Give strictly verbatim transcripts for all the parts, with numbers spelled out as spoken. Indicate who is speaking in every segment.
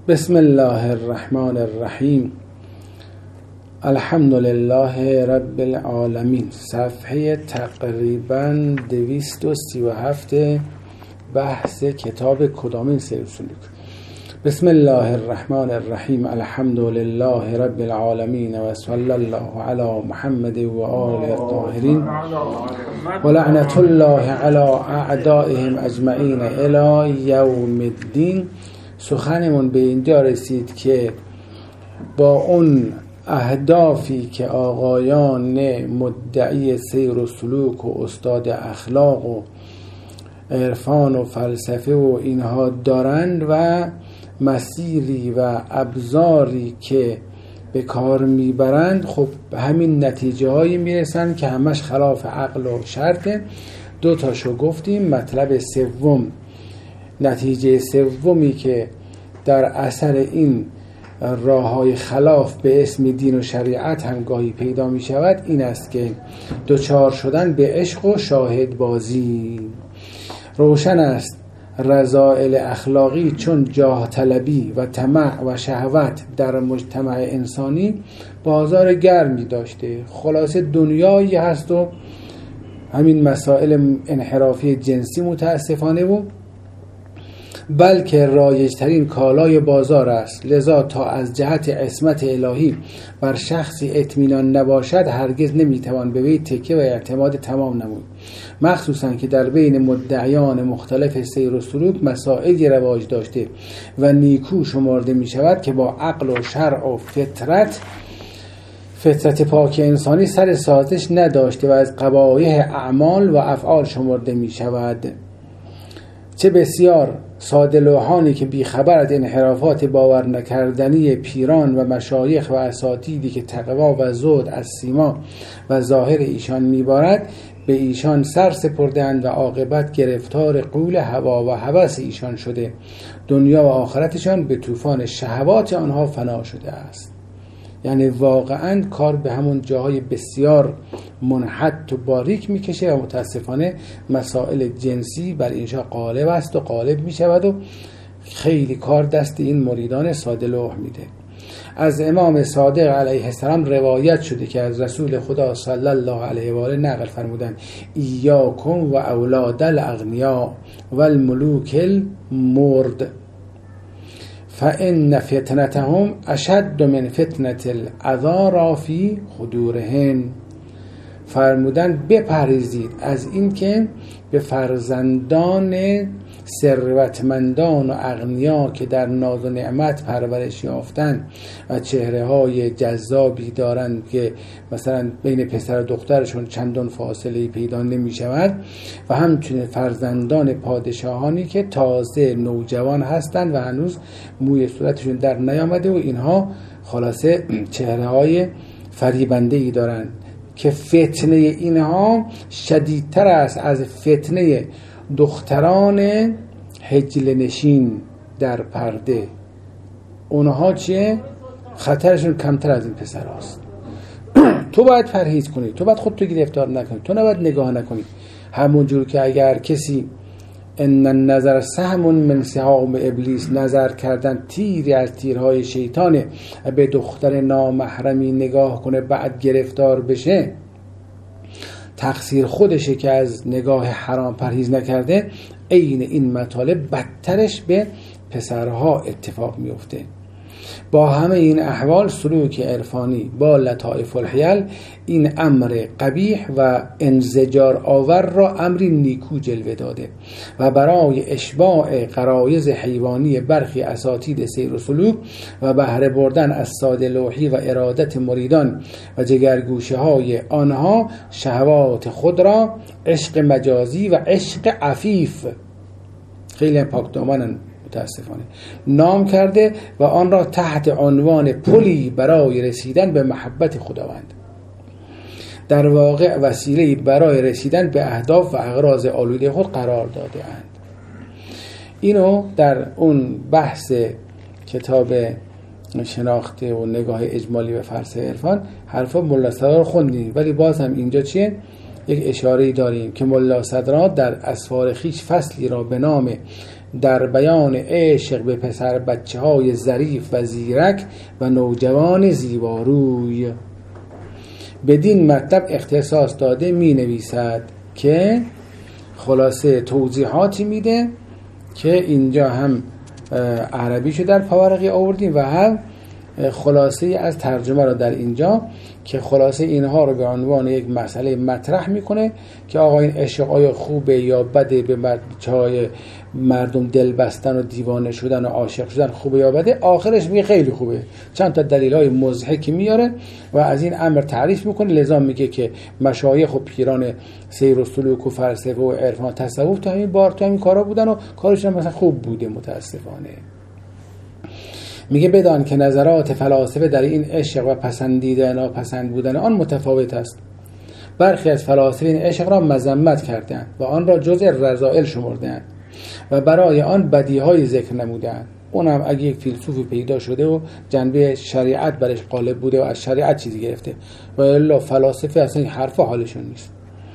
Speaker 1: بسم الله الرحمن الرحیم. الحمد لله رب العالمین. صفحه تقریبا دویست و سی و هفت بحث کتاب کدامین سیر سلوک. بسم الله الرحمن الرحیم. الحمد لله رب العالمین و صلی الله علی محمد و آله الطاهرین و لعنت الله علی اعدائهم اجمعین الی یوم الدین. سخنمون به اینجا رسید که با اون اهدافی که آقایان مدعی سیر و سلوک و استاد اخلاق و عرفان و فلسفه و اینها دارند و مسیری و ابزاری که به کار میبرند، خب همین نتیجه هایی میرسن که همش خلاف عقل و شرطه. دو تاشو گفتیم. مطلب سوم، نتیجه سومی که در اثر این راه‌های خلاف به اسم دین و شریعت هم گاهی پیدا می شود، این است که دوچار شدن به عشق و شاهد بازی. روشن است رذائل اخلاقی چون جاه طلبی و طمع و شهوت در مجتمع انسانی بازار گرمی داشته. خلاصه دنیایی هست و همین مسائل انحرافی جنسی متاسفانه و بلکه رایج‌ترین کالای بازار است. لذا تا از جهت عصمت الهی بر شخصی اطمینان نباشد، هرگز نمیتوان به وی تکیه و اعتماد تمام نمود. مخصوصا که در بین مدعیان مختلف سیر و سلوک مسائلی رواج داشته و نیکو شمرده می شود که با عقل و شرع و فطرت فطرت پاک انسانی سر سازش نداشته و از قبایح اعمال و افعال شمرده می شود. چه بسیار ساده لوحانی که بیخبر از انحرافات باور نکردنی پیران و مشایخ و اساتیدی که تقوا و زهد از سیما و ظاهر ایشان میبارد به ایشان سر سپردند و عاقبت گرفتار غول هوا و هوس ایشان شده. دنیا و آخرتشان به طوفان شهوات آنها فنا شده است. یعنی واقعا کار به همون جاهای بسیار منحط و باریک میکشه و متاسفانه مسائل جنسی بر اینجا غالب است و غالب میشود و خیلی کار دست این مریدان ساده لوح میده. از امام صادق علیه السلام روایت شده که از رسول خدا صلی الله علیه و آله نقل فرمودند: ایاکم و اولاد الاغنیا و الملوک المرد فإن فتنتهم اشد من فتنة العذارى فی خدورهن. فرمودن بپرهیزید از این که به فرزندان ثروتمندان و اغنیا که در ناز و نعمت پرورش یافتند و چهره های جذابی دارند که مثلا بین پسر و دخترشون چندان فاصله پیدا نمی شود، و همچنین فرزندان پادشاهانی که تازه نوجوان هستند و هنوز موی صورتشون در نیامده و اینها خلاصه چهره های فریبنده ای دارند که فتنه اینها شدیدتر است از فتنه دختران حجل نشین در پرده. اونها چیه؟ خطرشون کمتر از این پسر هاست. تو باید پرهیز کنی، تو باید خودتو گرفتار نکنی، تو نباید نگاه نکنی. همون جور که اگر کسی ان النظر سهم من سهام ابلیس، نظر کردن تیری از تیرهای شیطانه، به دختر نامحرمی نگاه کنه بعد گرفتار بشه، تقصیر خودشه که از نگاه حرام پرهیز نکرده. عین این مطالب بدترش به پسرها اتفاق میفته. با همه این احوال سلوک عرفانی با لطائف الحیل این امر قبیح و انزجار آور را امری نیکو جلوه داده و برای اشباع غرایز حیوانی برخی اساتید سیر و سلوک و بهره بردن از ساده لوحی و ارادت مریدان و جگرگوشه های آنها، شهوات خود را عشق مجازی و عشق عفیف، خیلی پاک دامنن متاسفانه، نام کرده و آن را تحت عنوان پلی برای رسیدن به محبت خداوند، در واقع وسیله برای رسیدن به اهداف و اغراض آلوده خود قرار داده اند. اینو در اون بحث کتاب شناخته و نگاه اجمالی به فلسفه عرفان حرفا ملا صدرا رو خوندیم، ولی باز هم اینجا چیه؟ یک اشاره‌ای داریم که ملا صدرا در اسفار خیش فصلی را به نام در بیان عشق به پسر بچه های ظریف و زیرک و نوجوان زیباروی بدین مطلب اختصاص داده می نویسد که خلاصه توضیحاتی میده که اینجا هم عربیشو در پاورقی آوردیم و هم خلاصه از ترجمه رو در اینجا که خلاصه اینها رو به عنوان یک مسئله مطرح میکنه که آقا این عشق آیا خوبه یا بده، به بچه‌های مردم دل بستن و دیوانه شدن و عاشق شدن خوبه یا بده. آخرش میگه خیلی خوبه، چند تا دلیل‌های مضحکی میاره و از این امر تعریف میکنه. لذا میگه که مشایخ و پیران سیر و سلوک و فلسفه و عرفان و تصوف تو همین بار تو همین کارا بودن و کارشون مثلا خوب بوده. متاسفانه میگه بدان که نظرات فلاسفه در این عشق و پسندیدن و ناپسند بودن آن متفاوت است. برخی از فلاسفه این عشق را مذمت کردند و آن را جزء رذائل شمردند و برای آن بدیهای ذکر نمودند. اونم اگه یک فیلسوفی پیدا شده و جنبه شریعت برش غالب بوده و از شریعت چیزی گرفته و الا فلاسفه اصلا این حرفا حالشون نیست.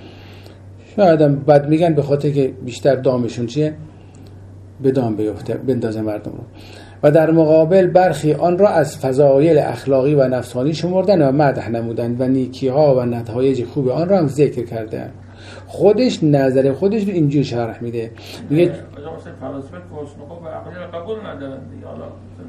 Speaker 1: شاید هم بد میگن به خاطر که بیشتر دامشون چیه؟ به دام بیفته بندازه مردم رو. و در مقابل برخی آن را از فضایل اخلاقی و نفسانی شمردن و مدح نمودند و نیکی ها و نتایج خوب آن را هم ذکر کردند. خودش نظر خودش رو اینجور شرح میده. میگه
Speaker 2: مثلا فلاسفه کوسنوکو و عقل قبول ندارند حالا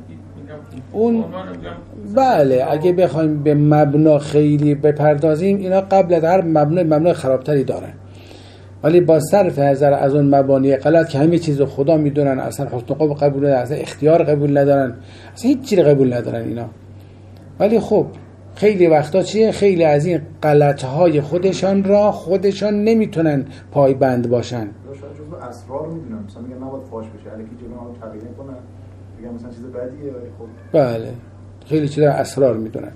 Speaker 1: اون بله اگه بخوایم به مبنا خیلی بپردازیم اینا قبل از هر مبنا مبنا خرابتری دارن، ولی با صرف نظر از اون مبانی غلط که همه چیز رو خدا میدونن، اصلا حسن قبول قبول ندارن، اصلا اختیار قبول ندارن، اصلا هیچ چیزی قبول ندارن اینا. ولی خب خیلی وقتا چیه، خیلی از این غلطهای خودشان را خودشان نمیتونن پایبند باشن.
Speaker 3: شاید جزء اسرار میدونن، مثلا میگن نباید فاش بشه، الکی جلو اون تغییر کنن، میگن مثلا چیز بدیه، ولی خب
Speaker 1: بله خیلی چیزا اسرار میدونن.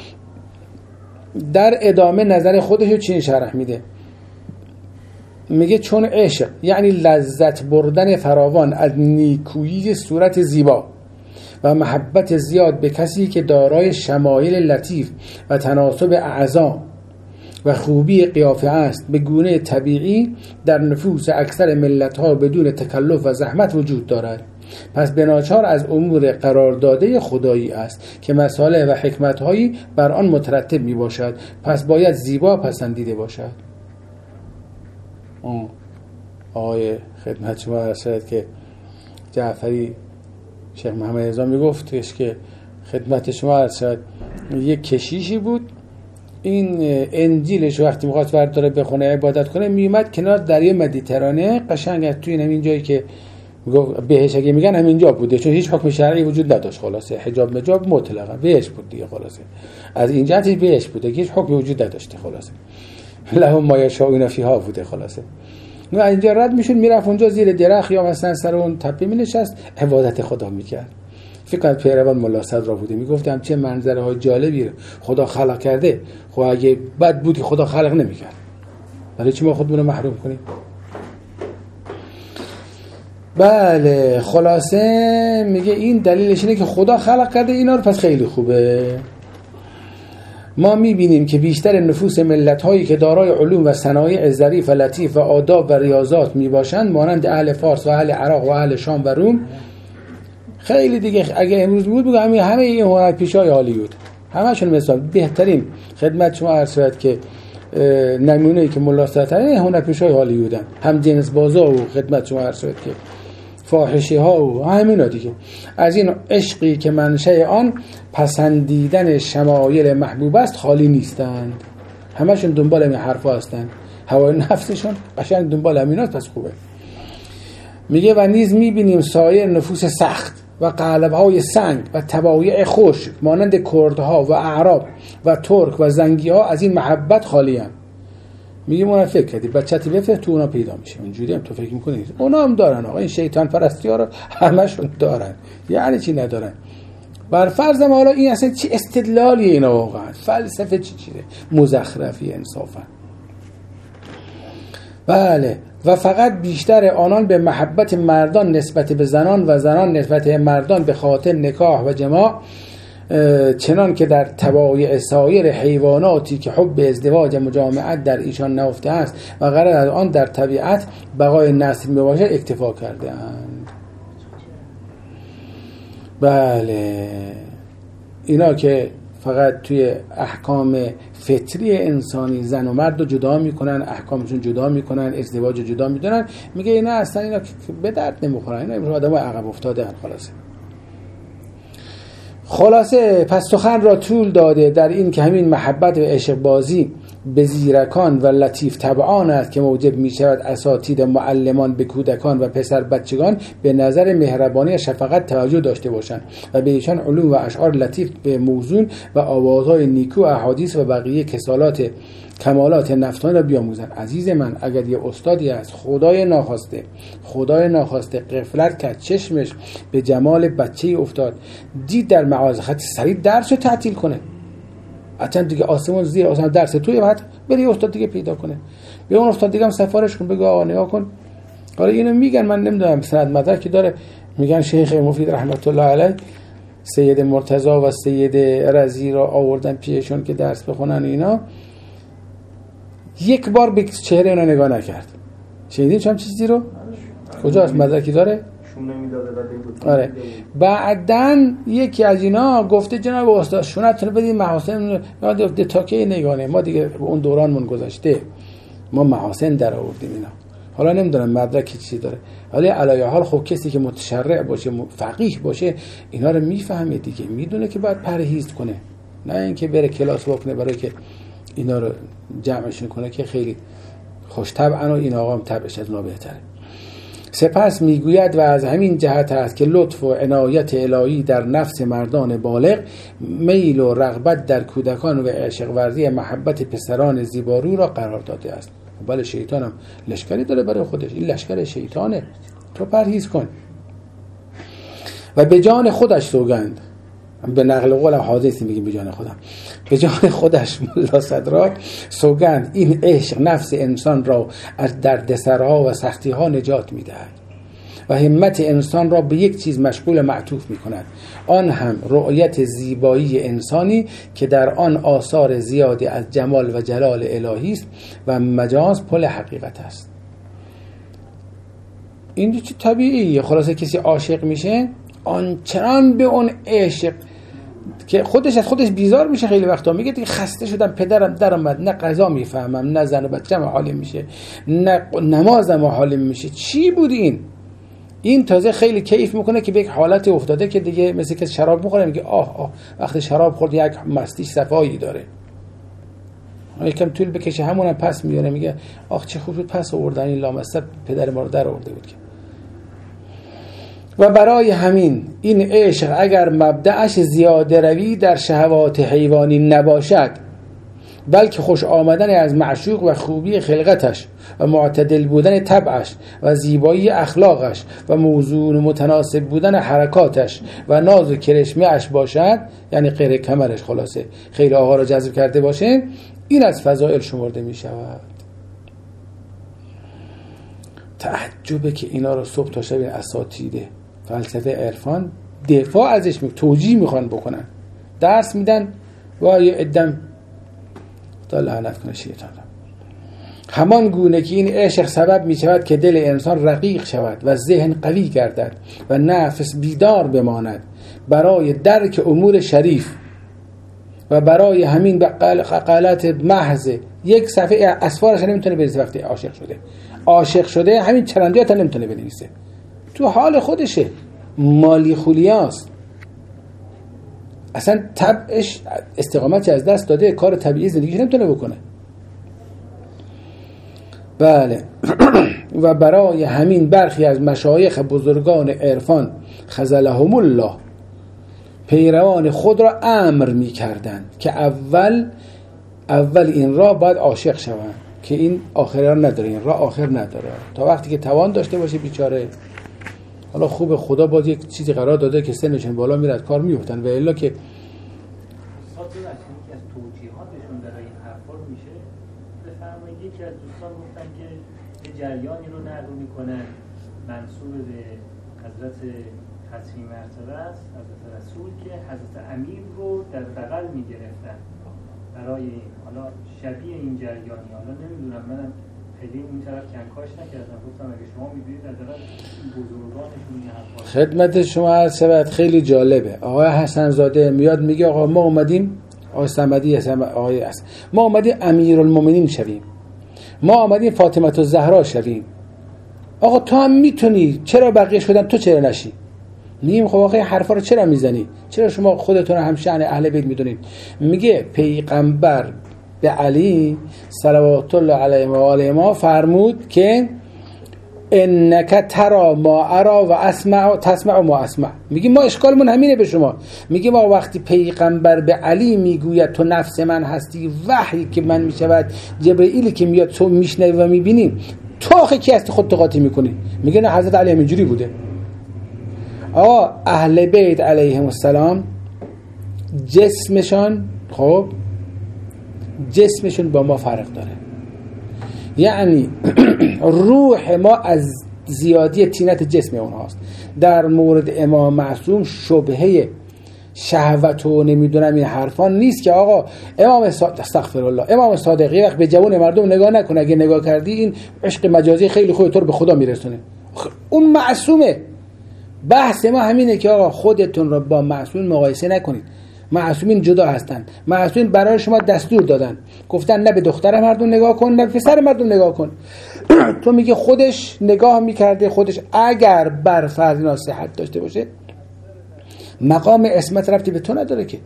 Speaker 1: در ادامه نظر خودشو چین شرح میده. میگه چون عشق یعنی لذت بردن فراوان از نیکویی صورت زیبا و محبت زیاد به کسی که دارای شمایل لطیف و تناسب اعضا و خوبی قیافه است، به گونه طبیعی در نفوس اکثر ملت‌ها بدون تکلف و زحمت وجود دارد. پس بناچار از امور قرار داده خدایی است که مصالح و حکمت‌هایی بر آن مترتب می باشد، پس باید زیبا پسندیده باشد. آقای خدمت شما ارشد که جعفری شیخ محمد رضا میگفتش که خدمت شما ارشد یک کشیشی بود، این انجیلش وقتی میخواست برداره بخونه عبادت کنه میومد کنار دریای مدیترانه قشنگ از توی همین جایی که بهش اگه میگن همینجا بوده، چون هیچ حکم شرعی وجود نداشت، خلاصه حجاب مجاب مطلقا بهش بود دیگه، خلاصه از این جهت بهش بوده که هیچ حکمی وجود نداشته، خلاصه لهم ما یشاءون فیها بوده. خلاصه نه اینجا رد میشد میرفت اونجا زیر درخت یا مثلا سر اون تپه مینشست عبادت خدا میکرد. فکر کنم پیروان ملا صدرا بوده، میگفتم چه منظره های جالبی خدا خلق کرده. خب اگه بد بودی خدا خلق نمیکرد، برای چی ما خودمون رو محروم کنیم؟ بله خلاصه میگه این دلیلش اینه که خدا خلق کرده اینا رو، پس خیلی خوبه. ما میبینیم که بیشتر نفوس ملت‌هایی که دارای علوم و صنایع ظریف و لطیف و آداب و ریاضات میباشند، مانند اهل فارس و اهل عراق و اهل شام و روم، خیلی دیگه اگه امروز بود بگم همه همه این هنرپیشای هالیوود همشون مثلا بهترین خدمت شما عرض شد که نمونه‌ای که ملا صدرا هنرپیشای هالیوودن، هم جنس بازا و خدمت شما عرض شد که فاحشه ها و همینا دیگه. از این عشقی که منشأ آن پسندیدن شمایل محبوب است خالی نیستند، همشون دنبال این حرفا هستند، هوای نفسشون قشنگ دنبال همیناست، پس خوبه. میگه و نیز میبینیم سایر نفوس سخت و قلب‌های سنگ و طبایع خشک مانند کردها و اعراب و ترک و زنگی ها از این محبت خالی اند. میگه ما فکر کردی بچه‌تی بفرست تو اونا پیدا میشه، اونجوری هم تو فکر میکنی اونا هم دارن، آقا این شیطان پرستی ها رو همشون دارن، یعنی چی ندارن؟ بر فرض ما حالا این اصلا چی استدلالی اینا واقعا؟ فلسفه چی چیه؟ مزخرفی انصافا. بله و فقط بیشتر آنان به محبت مردان نسبت به زنان و زنان نسبت به مردان به خاطر نکاح و جماع، چنان که در طبایع سایر حیواناتی که حب ازدواج مجامعت در ایشان نهفته است و قرار از آن در طبیعت بقای نسل میباشد اکتفا کرده اند. بله اینا که فقط توی احکام فطری انسانی زن و مرد رو جدا میکنن، احکامشون جدا میکنن، ازدواج رو جدا میدونن، میگه اینا اصلا اینا به درد نمیخورن، اینا آدم عقب افتاده هن. خلاصه خلاصه پس سخن را طول داده در این که همین محبت و عشق بازی به زیرکان و لطیف طبعان است که موجب می شود اساتید معلمان به کودکان و پسر بچگان به نظر مهربانی و شفقت توجه داشته باشند و به ایشان علوم و اشعار لطیف به موزون و آوازهای نیکو و احادیث و بقیه کسالات کمالات نفسانی را بیاموزند. عزیز من، اگر یه استادی هست خدای ناخواسته خدای ناخواسته غفلت کرد، چشمش به جمال بچه‌ای افتاد، دید در مغازه خط سریع درس رو تعطیل کنه، اصلا دیگه آسمون زیر آسمون درس توی بعد بری استاد دیگه پیدا کنه، به اون استاد دیگه هم سفارش کن، بگو آقا نگاه کن. حالا اینو میگن، من نمیدونم سند مدرکی داره، میگن شیخ مفید رحمت الله علیه سید مرتضی و سید رضی را آوردن پیشون که درس بخونن، اینا یک بار به چهره اونا نگاه نکرد. شنیدین چم چیزی رو؟ کجاست مدرکی داره؟
Speaker 3: شونه میداده و دیگه.
Speaker 1: آره. بعدن یکی از اینا گفته جناب استاد شونتون بدید محاسن یاد تاکه نگانه، ما دیگه اون دورانمون گذشته، ما محاسن در آوردیم اینا. حالا نمیدونم مدرکی چی داره، ولی علی حال خب کسی که متشرع باشه فقیه باشه اینا رو میفهمه دیگه، میدونه که باید پرهیز کنه، نه اینکه بره کلاس بکنه برای که اینا رو جمعش کنه که خیلی خوش طبعا و این آقا هم طبعش از اونا بهتره. سپس میگوید و از همین جهت است که لطف و عنایت الهی در نفس مردان بالغ میل و رغبت در کودکان و عشق ورزی محبت پسران زیبارو را قرار داده است. بله شیطان هم لشکری داره برای خودش، این لشکر شیطانه، تو پرهیز کن. و به جان خودش سوگند، به نقل قول حادثی میگیم به جان خودم، به جان خودش ملا صدرا سوگند این عشق نفس انسان را از دردسرها و سختیها نجات میدهد و همت انسان را به یک چیز مشغول معطوف میکند، آن هم رؤیت زیبایی انسانی که در آن آثار زیادی از جمال و جلال الهی است و مجاز پل حقیقت است. این چه طبیعیه. خلاصه کسی عاشق میشه آنچنان به اون عشق که خودش از خودش بیزار میشه، خیلی وقتا میگه دیگه خسته شدم، پدرم در اومد، نه قضا میفهمم، نه زن و بچه‌م حالم میشه، نه نمازم حالم میشه، چی بود این؟ این تازه خیلی کیف میکنه که به یک حالت افتاده که دیگه مثل که شراب میخوره، میگه آه آه وقتی شراب خورد یک مستیش صفایی داره، یکم طول بکشه همونم پس میاره، میگه آخ چه خوب شد پس آوردن این لامصب پدر ما رو در آورده بود. و برای همین این عشق اگر مبدأش زیاده روی در شهوات حیوانی نباشد، بلکه خوش آمدن از معشوق و خوبی خلقتش و معتدل بودن طبعش و زیبایی اخلاقش و موزون و متناسب بودن حرکاتش و ناز و کرشمه اش باشد، یعنی غیر کمرش، خلاصه خیلی آقا را جذب کرده باشه، این از فضائل شمرده می شود. تعجبه که اینا رو صبح تا شب اساتید فلسفه عرفان دفاع ازش می توجیه میخوان بکنن، درس میدن و یه ادم تا لعنت کنه شیطان. همان گونه که این عشق سبب می شود که دل انسان رقیق شود و ذهن قوی گردد و نفس بیدار بماند برای درک امور شریف و برای همین بقالات محض یک صفحه اسفارش نمیتونه بنویسه. وقتی عاشق شده عاشق شده همین چرندیات هم نمیتونه بنویسه، تو حال خودشه، مالی خولیاست، اصلا طبعش استقامتی از دست داده، کار طبیعی زندگیش نمیتونه بکنه. بله و برای همین برخی از مشایخ بزرگان عرفان خذلهم الله پیروان خود را امر می کردند که اول اول این راه باید عاشق شوند، که این آخر نداره، این راه آخر نداره، تا وقتی که توان داشته باشه بیچاره. حالا خوب خدا باز یک چیزی قرار داده که سنشون بالا میره از کار میفتن، و الا که
Speaker 4: یکی از توجیهاتشون برای این حرفا میشه بفرمایید یکی از دوستان گفتن که یه جریانی رو نقل میکنن منسوب به حضرت حسین مرتبه است، حضرت رسول، که حضرت امیر رو در بغل میگرفتن برای حالا شبیه این جریانی، حالا نمیدونم منم خیلی این طرف کنکاش نکردن. گفتم اگه شما می‌دونید حداقل بزرگانشون این حرفا.
Speaker 1: خدمت شما عرض شود خیلی جالبه. آقای حسن زاده میاد میگه آقا ما اومدیم، آقای صمدی هستن، آقای است، ما اومدیم امیرالمومنین شویم، ما اومدیم فاطمه الزهرا شویم. آقا تو هم میتونی، چرا بقیه شدن تو چرا نشی؟ میگیم خب آقا حرفا رو چرا میزنی؟ چرا شما خودتون هم شأن اهل بیت میدونید؟ میگه پیغمبر به علی صلوات الله علیه و آله ما فرمود که انک ترى ما ارى و اسمع تسمع ما اسمع. میگه ما اشکالمون همینه به شما. میگه ما وقتی پیغمبر به علی میگوید تو نفس من هستی، وحی که من میشود، جبرئیلی که میاد تو میشنوی و میبینیم، تو آخه کی هستی خودت قاطی میکنی؟ میگه نه حضرت علی همینجوری بوده. آقا اهل بیت علیهم السلام جسمشان، خب جسمشون با ما فرق داره، یعنی روح ما از زیادی طینت جسم اونهاست. در مورد امام معصوم شبهه شهوت و نمیدونم این حرفان نیست که آقا امام صادق، استغفر الله، امام صادق یه وقت به جوان مردم نگاه نکنه، اگه نگاه کردی این عشق مجازی خیلی خوبه تو رو به خدا میرسونه. اون معصومه. بحث ما همینه که آقا خودتون رو با معصوم مقایسه نکنید. معصومین جدا هستن. معصومین برای شما دستور دادن، گفتن نه به دختر مردم نگاه کن نه به پسر مردم نگاه کن. تو میگه خودش نگاه میکرده، خودش اگر بر فرض نصیحت داشته باشه مقام عصمت ربطی به تو نداره که.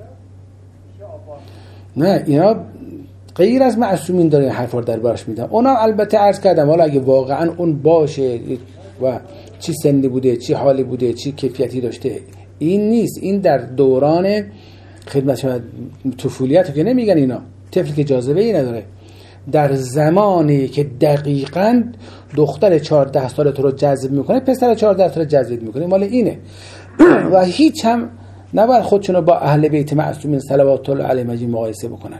Speaker 1: نه اینا غیر از معصومین داره حرفا رو دربارش میدن. اونا البته عرض کردم حالا اگه واقعا اون باشه و چی سنی بوده، چی حالی بوده، چی کیفیتی داشته، این نیست. این در دوران خدمت شما طفولیت که نمیگن اینا، طفلی که جاذبه ای نداره، در زمانی که دقیقاً دختر چهارده ساله تو رو جذب میکنه، پسر چهارده ساله جذب میکنه، مال اینه. و هیچ هم نباید خودشون رو با اهل بیت معصومین صلوات الله علیهم اجمعین مقایسه بکنن.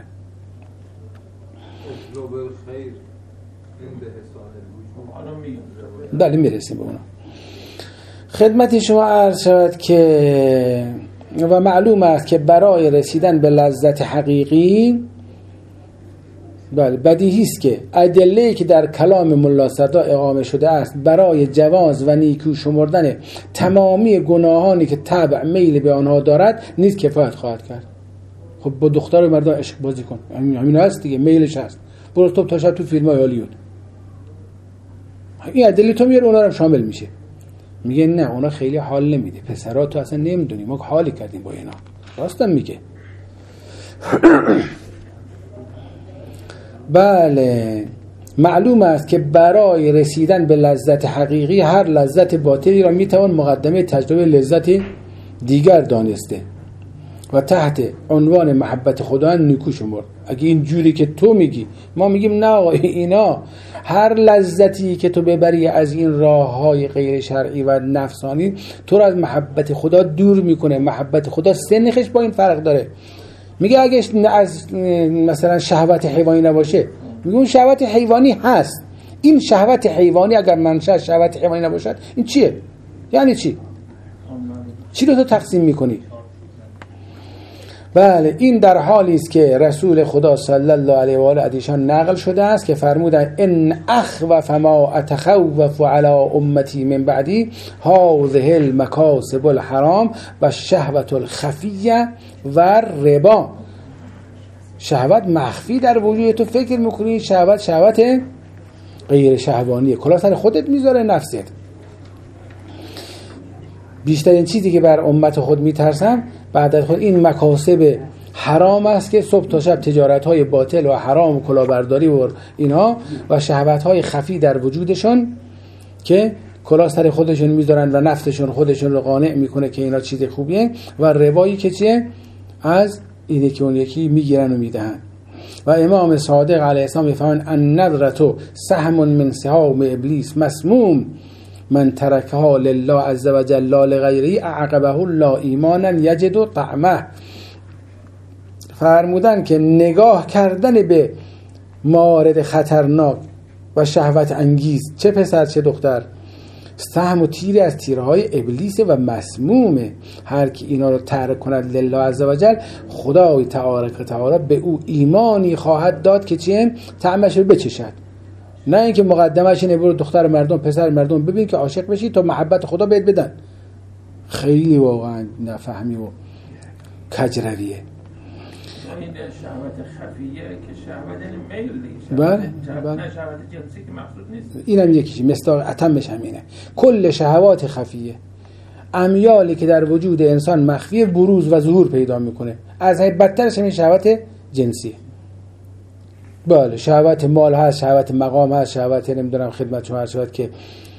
Speaker 1: بله میرسیم به اونا. خدمت شما عرض شود که و معلوم است که برای رسیدن به لذت حقیقی، بله بدیهی است که ادله‌ای که در کلام ملا صدرا اقامه شده است برای جواز و نیکو شمردن تمامی گناهانی که تبع میل به آنها دارد نیز کفایت خواهد کرد. خب با دختر مردم عشق بازی کن، همین هست دیگه، میلش هست، برو تو تا شب تو فیلم‌های هالیوود. این ادله تو میاره اونا رو شامل میشه. میگه نه اونا خیلی حال نمیده، پسرا تو اصلا نمیدونی ما حالی کردیم با اینا. راستم میگه. بله معلوم است که برای رسیدن به لذت حقیقی هر لذت باطلی را میتوان مقدمه تجربه لذت دیگر دانسته و تحت عنوان محبت خدا نیکو شمرد. اگه این جوری که تو میگی، ما میگیم نه آقا اینا هر لذتی که تو ببری از این راههای غیر شرعی و نفسانی تو رو از محبت خدا دور میکنه. محبت خدا سنخش با این فرق داره. میگه اگه از مثلا شهوت حیوانی نباشه، میگه اون شهوت حیوانی هست. این شهوت حیوانی اگر منشأ شهوت حیوانی نباشد این چیه؟ یعنی چی؟ چی رو تو تقسیم میکنی؟ بله این در حالی است که رسول خدا صلی الله علیه و آله ادیشان نقل شده است که فرمودند ان اخوف ما اتخوف علی امتی من بعدی هذه المکاسب الحرام و الشهوة الخفیه و ربا. شهوت مخفی در وجود تو فکر میکنی شهوت شهوت غیر شهوانیه، کلا سر خودت میذاره نفست. بیشترین چیزی که بر امت خود میترسم بعد از خود این مکاسب حرام است که صبح تا شب تجارت‌های باطل و حرام و کلاهبرداری و اینها و شهوت‌های خفی در وجودشون که کلاه سر خودشون میذارن و نفسشون خودشون رو قانع میکنه که اینا چیز خوبیه، و روایی که چیه از اینه که اون یکی میگیرن و میدهن. و امام صادق علیه السلام میفهمن ان نظرتو سهم من سهام ابلیس مسموم من ترکها لله عز و جل لغیره اعقبه الله ایمانا یجد طعمه. فرمودن که نگاه کردن به موارد خطرناک و شهوت انگیز، چه پسر چه دختر، سهم و تیری از تیرهای ابلیس و مسمومه. هر کی اینا رو ترک کند لله عز و جل، خدای تعالی و تعالی به او ایمانی خواهد داد که چیه؟ طعمش رو بچشد. نه اینکه مقدمش اینه برو دختر مردم پسر مردم ببین که عاشق بشی تا محبت خدا بهت بدن. خیلی واقعا نفهمی و کجرویه.
Speaker 2: این شهوت خفیه که شهوت میل دیگه.
Speaker 1: بله
Speaker 2: بله. شهوت جنسی که مقصود نیست.
Speaker 1: اینم یکیشه، مصداق اتمش همینه. کل شهوات خفیه امیالی که در وجود انسان مخفی بروز و ظهور پیدا میکنه. از همه بدترش همین شهوت جنسی. بله شهوت مال هست، شهوت مقام هست، شهوت نمیدونم خدمت شما هست، شهوت که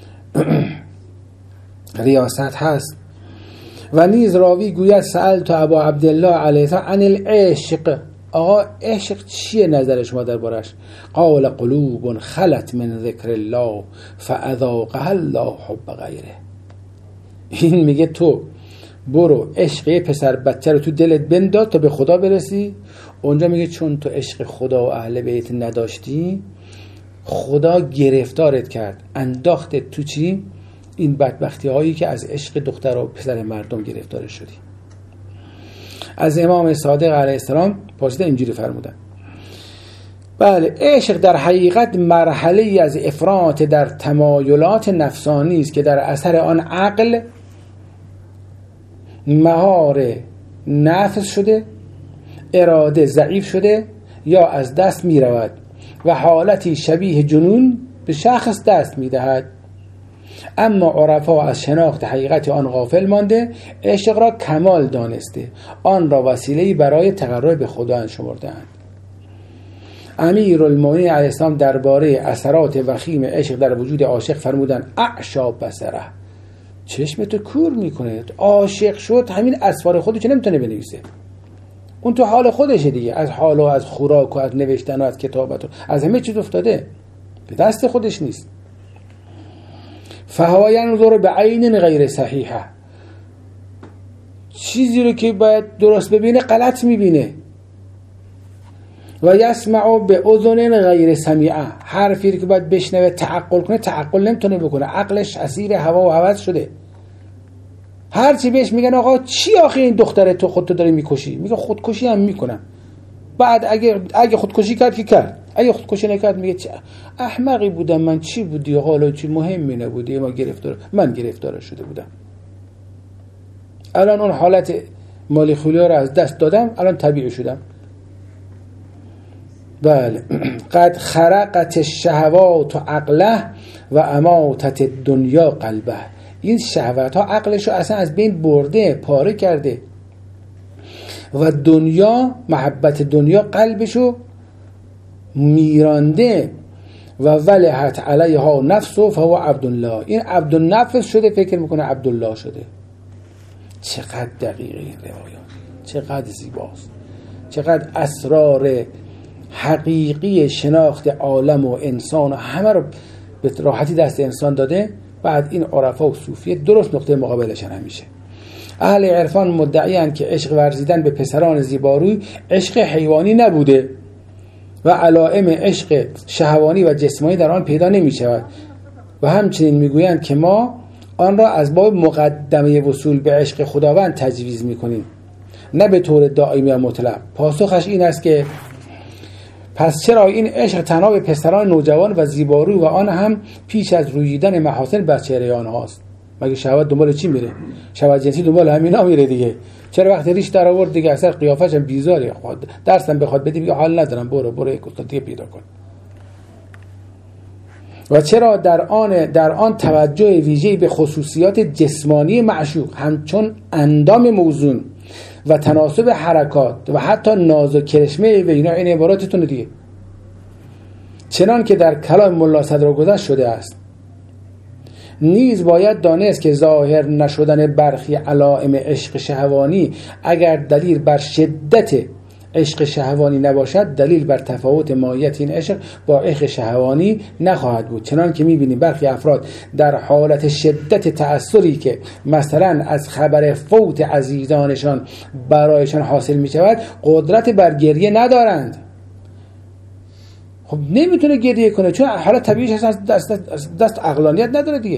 Speaker 1: ریاست هست. و نیز راوی گوید سألت ابا عبدالله علیه السلام عن العشق. آقا عشق چیه نظر شما دربارش؟ قال قلوب خلت من ذکر الله فاذاقها الله حب غیره. این میگه تو برو عشق پسر بچه رو تو دلت بنداز تا به خدا برسی. اونجا میگه چون تو عشق خدا و اهل بیت نداشتی خدا گرفتارت کرد، انداختت تو چی؟ این بدبختی هایی که از عشق دختر و پسر مردم گرفتار شدی. از امام صادق علیه السلام پرسیدن، اینجوری فرمودن بله عشق در حقیقت مرحله از افراط در تمایلات نفسانی است که در اثر آن عقل مهار نفس شده، اراده ضعیف شده یا از دست می رود و حالتی شبیه جنون به شخص دست می دهد. اما عرفا از شناخت حقیقت آن غافل مانده، عشق را کمال دانسته، آن را وسیله‌ای برای تقرب به خدا شمرده‌اند. امیرالمومنین علیه السلام درباره اثرات وخیم عشق در وجود عاشق فرمودند اعشا بصره، چشمتو کور میکنه. عاشق شد همین اسفار خودش نمیتونه بنویسه، اون تو حال خودشه دیگه، از حال و از خوراک و از نوشتن و از کتابت و از همه چیز افتاده، به دست خودش نیست. فهو ینظر بعین غیر صحیحه، چیزی رو که باید درست ببینه غلط میبینه. و یسمع به اذن غیر سمیعه، حرفی رو که باید بشنوه تعقل کنه تعقل نمیتونه بکنه، عقلش اسیر هوا و هوس شده. هر چی بهش میگن آقا چی آخه این دختره تو خودتو داری میکشی، میگه خودکشی هم میکنم. بعد اگه اگه خودکشی کرد که کرد، اگه خودکشی نکرد میگه چه احمقی بودم من، چی بودی حالا چی مهمی نبودی، ما گرفتار من گرفتار شده بودم. الان اون حالت مالی خولیا رو از دست دادم، الان طبیعی شدم. بله قد خرقت الشهوات عقله و اماتت الدنیا قلبه. این شهوت ها عقلشو اصلا از بین برده، پاره کرده و دنیا، محبت دنیا قلبشو میرانده. و ولهت علیها نفسه فهو عبدالله، این عبدالنفس شده، فکر میکنه عبدالله شده. چقدر دقیقه این روایات، چقدر زیباست، چقدر اسرار حقیقی شناخت عالم و انسان و همه رو به راحتی دست انسان داده. بعد این عرفا و صوفیه درست نقطه مقابلشن همیشه. اهل عرفان مدعی‌اند که عشق ورزیدن به پسران زیباروی عشق حیوانی نبوده و علائم عشق شهوانی و جسمانی در آن پیدا نمی شود و همچنین میگویند که ما آن را از باب مقدمه وصول به عشق خداوند تجویز میکنیم، نه به طور دائمی و مطلق. پاسخش این است که پس چرا این عشق تنها به پسران نوجوان و زیبارو و آن هم پیش از روییدن محاسن بر چهره آنهاست؟ مگه شهوت دنبال چی میره؟ شهوت جنسی دنبال همینا میره دیگه. چرا وقتی ریش در آورد دیگه اثر قیافش هم بیزاره، خود درسم بخواد بدی میگه حال ندارم، برو برو یک استاد دیگه پیدا کن. و چرا در آن در آن توجه ویژه‌ای به خصوصیات جسمانی معشوق همچون اندام موزون و تناسب حرکات و حتی ناز و کرشمه و اینا، این عباراتتون دیگه، چنان که در کلام ملا صدرگذشت شده است. نیز باید دانست که ظاهر نشدن برخی علائم عشق شهوانی اگر دلیل بر شدت عشق شهوانی نباشد، دلیل بر تفاوت ماهیت این عشق با عشق شهوانی نخواهد بود. چنان که میبینیم برخی افراد در حالت شدت تأثری که مثلا از خبر فوت عزیزانشان برایشان حاصل میشود قدرت بر گریه ندارند. خب نمیتونه گریه کنه چون حالا طبیعیش از دست, دست, دست عقلانیت نداره دیگه.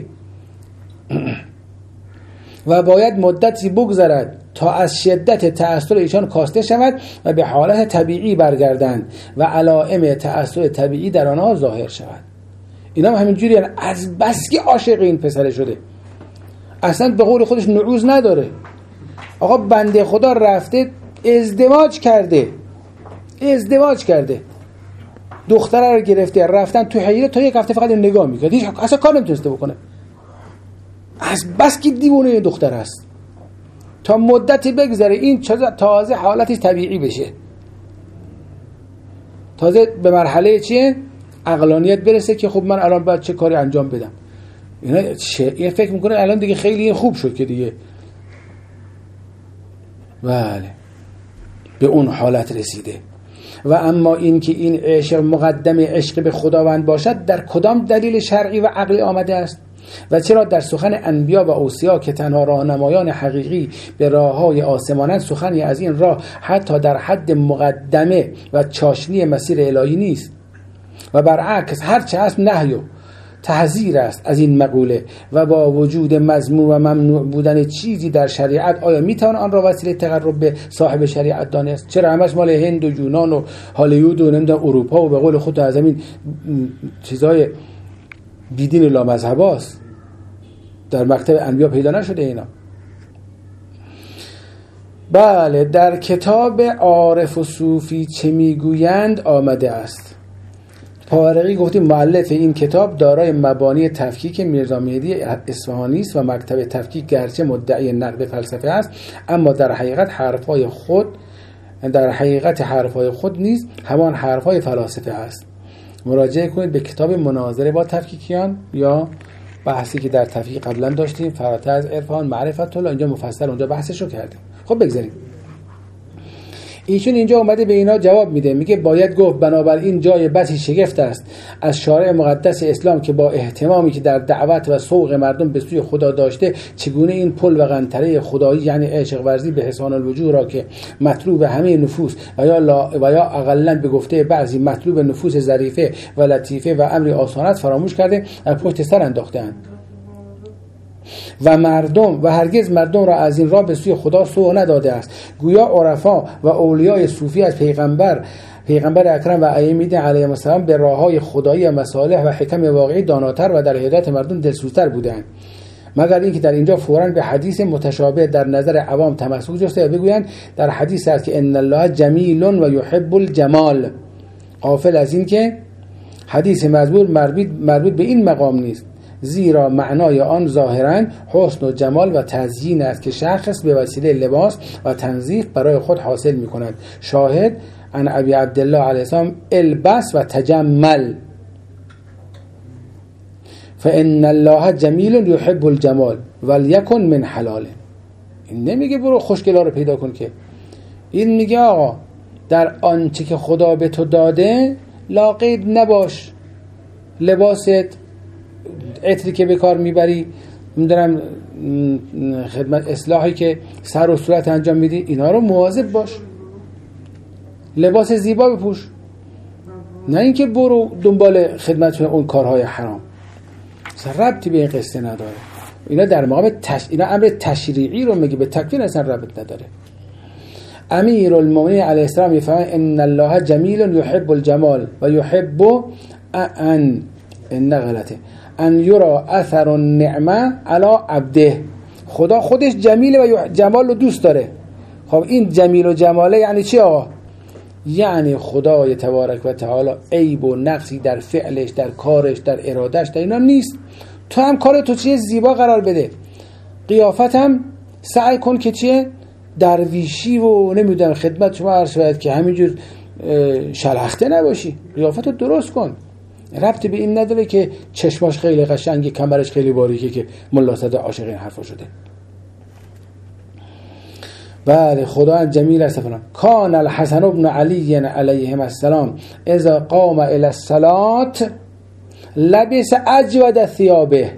Speaker 1: و باید مدتی بگذرد تا از شدت تأثیر ایشان کاسته شود و به حالت طبیعی برگردند و علائم تأثیر طبیعی در آنها ظاهر شود. اینا هم همینجوری هن. از بس که عاشق این پسر شده، اصلا به قول خودش نعوذ نداره. آقا بنده خدا رفته ازدواج کرده ازدواج کرده دختره رو گرفته، رفتن تو حیره، تا یک هفته فقط نگاه میکرد، هیچ اصلا کار نمیتونسته بکنه. از بس که دیوونه این دختر است. تا مدتی بگذره این تازه حالتش طبیعی بشه، تازه به مرحله چیه؟ عقلانیت برسه که خب من الان باید چه کاری انجام بدم. اینا چه؟ این فکر میکنه الان دیگه خیلی خوب شد که دیگه بله به اون حالت رسیده. و اما این که این عشق مقدم عشق به خداوند باشد در کدام دلیل شرعی و عقلی آمده است؟ و چرا در سخن انبیا و اوصیا که تنها راهنمایان حقیقی به راههای آسمانند سخنی از این راه حتی در حد مقدمه و چاشنی مسیر الهی نیست؟ و برعکس هرچه هست نهی و تحذیر است از این مقوله. و با وجود مذموم و ممنوع بودن چیزی در شریعت آیا میتوان آن را وسیله تقرب به صاحب شریعت دانست؟ چرا همش مال هند و یونان و هالیوود و نمیدونم اروپا و به قول خود از همین چیزای بیدین لامذهباست؟ در مکتب انبیا پیدا نشده اینا. بله در کتاب عارف و صوفی چه میگویند آمده است. پارقی گفتیم مؤلف این کتاب دارای مبانی تفکیک میرزا مهدی اصفهانی است و مکتب تفکیک گرچه مدعی نقد فلسفه است اما در حقیقت حرفای خود در حقیقت حرفای خود نیز همان حرفای فلاسفه است. مراجعه کنید به کتاب مناظره با تفکیکیان یا بحثی که در تفکیک قبلا داشتیم، فراتر از عرفان معرفت الله، اینجا مفصل اونجا بحثش رو کردیم. خب بگذاریم. ایشون اینجا اومده به اینا جواب میده، میگه باید گفت بنابراین جای بسی شگفت است از شارع مقدس اسلام که با اهتمامی که در دعوت و سوق مردم به سوی خدا داشته چگونه این پل و قنطره خدایی یعنی عشق ورزی به حسان الوجوه را که مطلوب همه نفوس و یا لا و یا اقلن به گفته بعضی مطلوب نفوس ظریفه و لطیفه و امر آسانت فراموش کرده و پشت سر انداخته‌اند و مردم و هرگز مردم را از این راه به سوی خدا سوق نداده است. گویا عرفا و اولیای صوفی از پیغمبر پیغمبر اکرم و ائمه علیهم السلام به راههای خدایی و مصالح و حکم واقعی داناتر و در هدایت مردم دلسوزتر بودند، مگر اینکه در اینجا فوراً به حدیث متشابه در نظر عوام تمسک جسته و بگویند در حدیث است که ان الله جمیل و یحب الجمال، غافل از این که حدیث مذکور مربوط مربوط به این مقام نیست، زیرا معنای آن ظاهراً حسن و جمال و تزیین است که شخص به وسیله لباس و تنظیف برای خود حاصل می کند. شاهد ان ابی عبدالله علیه السلام البس و تجمل فان الله جمیل یحب الجمال ولیکن من حلال. این نمیگه برو خوشگلا رو پیدا کن که، این میگه آقا در آنچه که خدا به تو داده لاقید نباش، لباست، عطری که به کار میبری، میدونم خدمت اصلاحی که سر و صورت انجام میدی، اینا رو مواظب باش، لباس زیبا بپوش، نه اینکه برو دنبال خدمت اون کارهای حرام. اصلا ربطی به این قصه نداره. اینا در مقام تش... اینا امر تشریعی رو میگه، به تکوین اصلا ربط نداره. امیر المؤمنین علیه السلام میفهمه ان الله جمیل یحب الجمال و یحب ان ان غلطه ان یرا اثر النعمه علی عبده. خدا خودش جمیل و جمال رو دوست داره. خب این جمیل و جماله یعنی چی آقا؟ یعنی خدای تبارک و تعالی عیب و نقصی در فعلش، در کارش، در ارادش، در اینا نیست. تو هم کار تو چیه زیبا قرار بده، قیافت هم سعی کن که چیه درویشی و نمیدونم خدمت شما عرض شود که همینجور شلخته نباشی، قیافت رو درست کن. ربطی به این نداره که چشماش خیلی قشنگه، کمرش خیلی باریکه که ملا صدر عاشق این حرفا شده. بله خدا جمیل است فلان. کان الحسن ابن علی علیهم السلام اذا قام الى الصلاه لبس اجود ثيابه.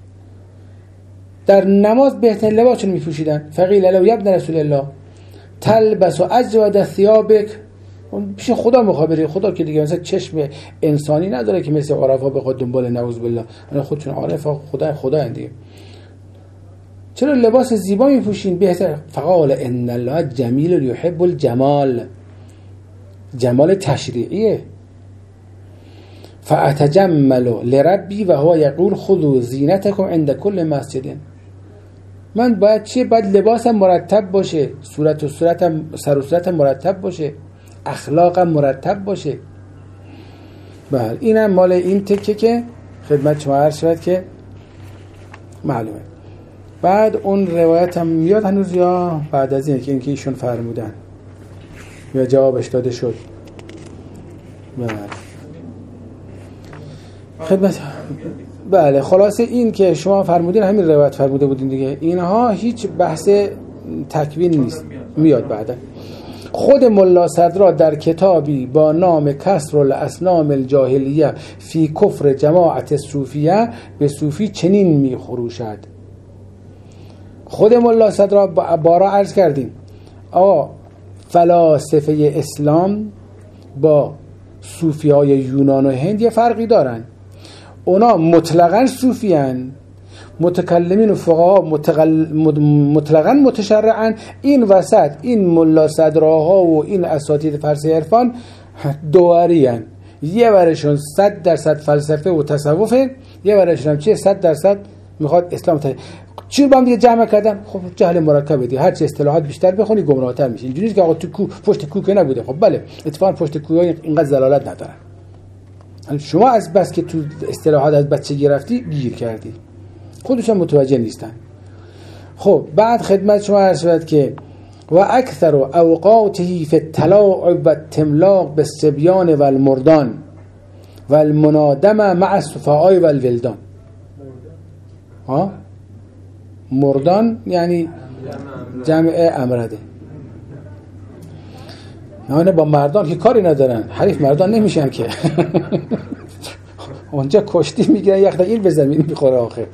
Speaker 1: در نماز بهترین لباسشون میپوشیدن. فقیل له یا ابن رسول الله تلبس اجود ثيابك. اون پیش خدا مخابره، خدا که دیگه مثلا چشم انسانی نداره که مثل عرفا بخواد دنبال نعوذ بالله، انا خودشون عرفا خدا خدا اندیه. چرا لباس زیبا میپوشین بهتر؟ فقال ان الله جمیل یحب الجمال، جمال تشریعیه. فاتجمل لربی و هو یقول خذوا زینتکم عند کل مسجد. من باید چیه؟ باید لباسم مرتب باشه، صورت و صورتم سر و صورتم مرتب باشه، اخلاقم مرتب باشه. بله اینم مال این تکه که خدمت شما عرض شد که معلومه. بعد اون روایت هم میاد هنوز یا بعد از این که اینکه ایشون فرمودن یا جوابش داده شد؟ بله خدمت بله خلاصه این که شما فرمودین همین روایت فرموده بودین دیگه. اینها هیچ بحث تکوین نیست، میاد بعدا. خود ملا صدرا در کتابی با نام کسر الاسنام الجاهلیه فی کفر جماعت صوفیه به صوفی چنین می خروشد. خود ملا صدرا بارا عرض کردیم آقا فلاسفه اسلام با صوفی های یونان و هند یه فرقی دارن. اونا مطلقاً صوفیان، متکلمین و فقها متقل... مطلقاً متشرعن. این وسط این ملا صدراها و این اساتید فلسفه عرفان دوارین، یه ورشون صد درصد فلسفه و تصوفه، یه ورشون هم چیه صد درصد میخواد اسلام تا چی با هم دیگه جمع کردن. خب جهل مرکبه دیگه، هر چه اصطلاحات بیشتر بخونی گمراه‌تر میشی. اینجوریه که آقا تو کو پشت کو که نبوده. خب بله اتفاقا پشت کوها اینقدر ضلالت ندارن. شما از بس که تو اصطلاحات از بچه گرفتی گیر کردی، خودشون متوجه نیستن. خب بعد خدمت شما عرض شد که و اکثر اوقاته فی التلاعب و التملاق بالصبیان و المردان و المنادمه مع السفهاء و الولدان. ها مردان یعنی جمع امرده. نه با مردان که کاری ندارن، حریف مردان نمیشن که. اونجا کشتی میگیرن یک تا این به زمین میخوره آخه.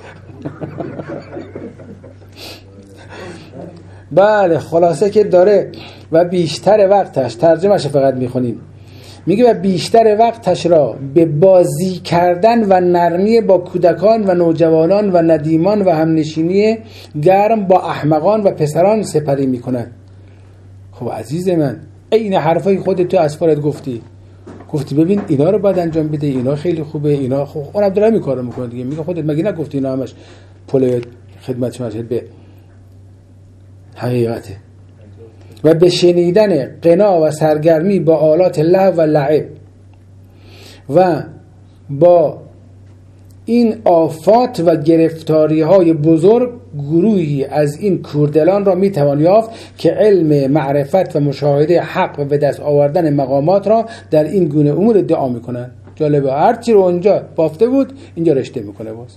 Speaker 1: بله خلاصه که داره و بیشتر وقتش ترجمهش فقط میخونیم، میگه و بیشتر وقتش را به بازی کردن و نرمی با کودکان و نوجوانان و ندیمان و همنشینی گرم با احمقان و پسران سپری میکنن. خب عزیز من این حرفای خودت تو اسفارت گفتی گفتی ببین اینا رو باید انجام بده، اینا خیلی خوبه، اینا خوب. اون عبدالله می کارو میکنه دیگه. میگه خودت مگه نگفتی اینا همش پل خدمت شما به حقیقته. و به شنیدن غنا و سرگرمی با آلات لهو و لعب و با این آفات و گرفتاری های بزرگ گروهی از این کوردلان را میتوان یافت که علم معرفت و مشاهده حق و به دست آوردن مقامات را در این گونه امور ادعا میکنن. جالبه هر چی رو اونجا بافته بود اینجا رشته میکنه. باز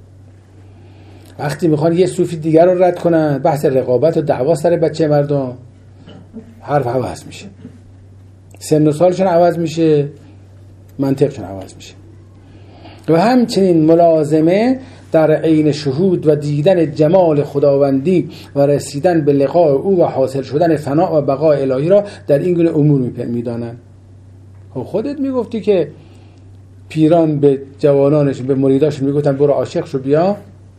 Speaker 1: وقتی میخوان یه صوفی دیگر رو رد کنن، بحث رقابت و دعوا سر بچه مردم، حرف عوض میشه، سن و سالشون عوض میشه، منطقشون عوض میشه. و همچنین ملازمه در عین شهود و دیدن جمال خداوندی و رسیدن به لقاء او و حاصل شدن فنا و بقاء الهی را در این گونه امور میدانن. خب خودت میگفتی که پیران به جوانانش به مریداش میگفتن برو عاشق شو بیا.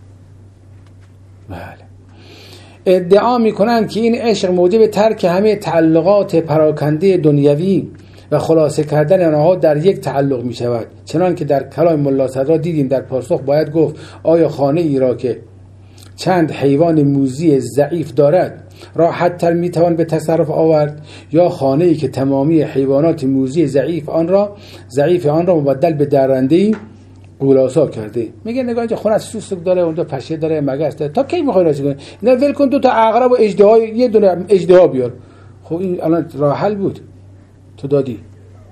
Speaker 1: بله ادعا میکنن که این عشق موجب ترک همه تعلقات پراکنده دنیوی و خلاصه کردن آنها در یک تعلق می شود. چنان که در کلام ملا صدرا دیدیم در پاسخ باید گفت آیا خانه ای را که چند حیوان موذی ضعیف دارد راحت تر می توان به تصرف آورد یا خانه ای که تمامی حیوانات موذی ضعیف آن را ضعیف آن را مبدل به درنده‌ای قولاسا کرده. میگه نگاه اینجا خونه سوسک داره، اونجا پشه داره، مگس داره، تا کی میخوای راضی کنی؟ اینا ول کن دو تا عقرب و اژدها، یه دونه اژدها بیار. خب این الان راه حل بود تو دادی.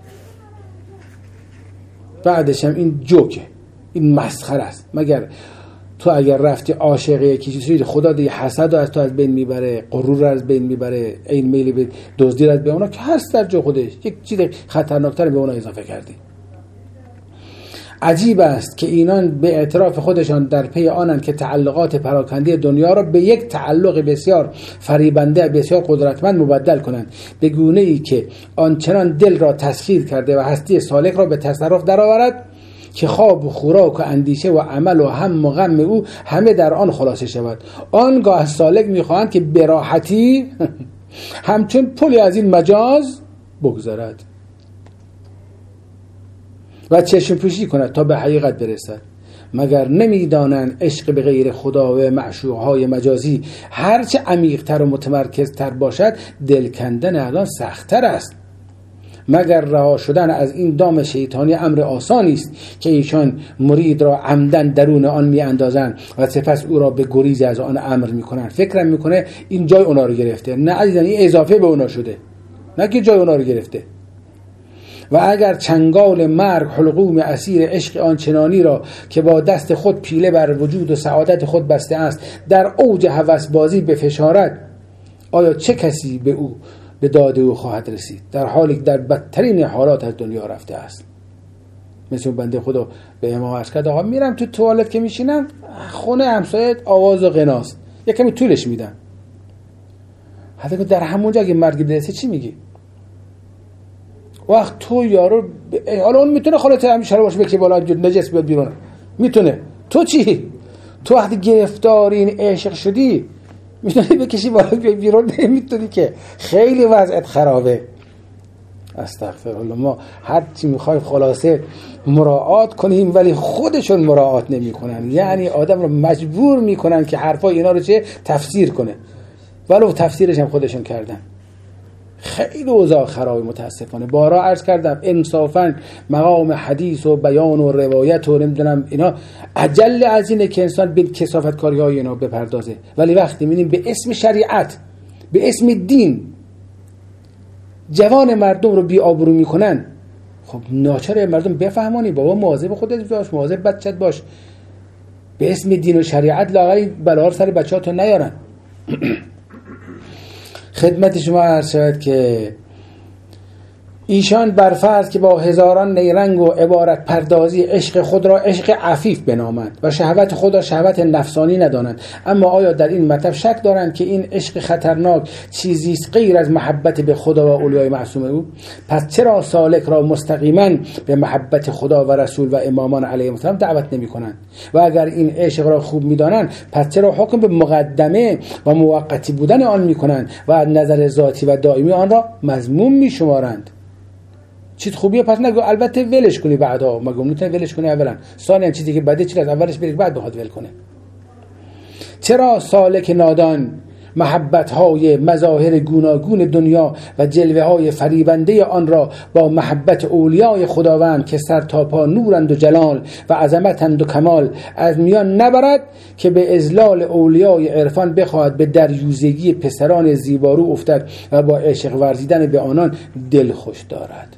Speaker 1: بعدش هم این جوکه، این مسخره است. مگر تو اگر رفتی عاشق یکی چیزی خدا دی حسد از تو از بین میبره، غرور از بین میبره، این میل به دزدی از به اونا که هست در جو خودش، یک چیز خطرناکتر به اونا اضافه کردی. عجیب است که اینان به اعتراف خودشان در پی آنند که تعلقات پراکنده دنیا را به یک تعلق بسیار فریبنده بسیار قدرتمند مبدل کنند، به گونه ای که آنچنان دل را تسخیر کرده و هستی سالک را به تصرف درآورد که خواب و خوراک و اندیشه و عمل و هم و غم او همه در آن خلاصه شود. آنگاه سالک می‌خواهند که به راحتی همچون پلی از این مجاز بگذرد. و چشم پوشی کند تا به حقیقت برسد. مگر نمیدانند عشق به غیر خدا و معشوقهای مجازی هرچه عمیق‌تر و متمرکزتر باشد دل کندن از آن سخت‌تر است. مگر رها شدن از این دام شیطانی امر آسانی است که ایشان مرید را عمدن درون آن می اندازند و سپس او را به گریز از آن امر می کنند. فکرم میکنه این جای اونا رو گرفته. نه عزیزان، این اضافه به اونا شده، نه که جای اونا رو گرفته. و اگر چنگال مرگ حلقوم اسیر عشق آنچنانی را که با دست خود پیله بر وجود و سعادت خود بسته است در اوج هوس بازی بفشارد، آیا چه کسی به او به داد او خواهد رسید در حالی که در بدترین حالات از دنیا رفته است؟ مثل بنده خدا به امام عرض کرد آقا میرم تو توالت که میشینم خونه همسایه آواز و غناست، یک کمی طولش میدم. حتی که در همونجا اگه مرگ برسه چی میگی؟ وقت تو یارو ب... حالا اون میتونه خالت همیشه باشه بکی بالا نجس بیاد بیرون، میتونه. تو چی؟ تو وقتی گرفتار این عشق شدی میتونی بکشی بالا بیرون، نمیتونی که. خیلی وضعیت خرابه. استغفرالله. ما هر چی میخوایم خلاصه مراعات کنیم ولی خودشون مراعات نمیکنن، یعنی آدم رو مجبور میکنن که حرفای اینا رو چه تفسیر کنه، ولو تفسیرش هم خودشون کردن. خیلی اوضاع خرابه متاسفانه. بارها عرض کردم انصافا مقام حدیث و بیان و روایت و نمیدونم اینا اجل از اینه که انسان به کثافت کاری های اینا بپردازه، ولی وقتی میبینیم به اسم شریعت به اسم دین جوان مردم رو بی آبرو میکنن، خب ناچاره مردم بفهمانی بابا مواظب خودت باش، مواظب بچت باش، به اسم دین و شریعت لاغری بلا سر بچه‌هاتو نیارن. خدمت شما عرض شود که ایشان برفرض که با هزاران نیرنگ و عبارت پردازی عشق خود را عشق عفیف بنامند و شهوت خود را شهوت نفسانی ندانند، اما آیا در این مطلب شک دارند که این عشق خطرناک چیزی است غیر از محبت به خدا و اولیای معصوم او؟ پس چرا سالک را مستقیما به محبت خدا و رسول و امامان علیهم السلام دعوت نمی کنند؟ و اگر این عشق را خوب می دانند پس چرا حکم به مقدمه و موقتی بودن آن می کنند و از نظر ذاتی و دائمی آن را مذموم می شمارند؟ چیز خوبیه پس نگو البته ولش کنی بعدا، مگه میتونی ولش کنی اولا، ثانیا چیزی که بده چیز از اولش بری بعد بخواد ول کنه. چرا سالک نادان محبت های مظاهر گوناگون دنیا و جلوه های فریبنده آن را با محبت اولیای خداوند که سر تا پا نورند و جلال و عظمتند و کمال از میان نبرد که به اذلال اولیای عرفان بخواهد به دریوزگی پسران زیبارو افتد و با عشق ورزیدن به آنان دل خوش دارد؟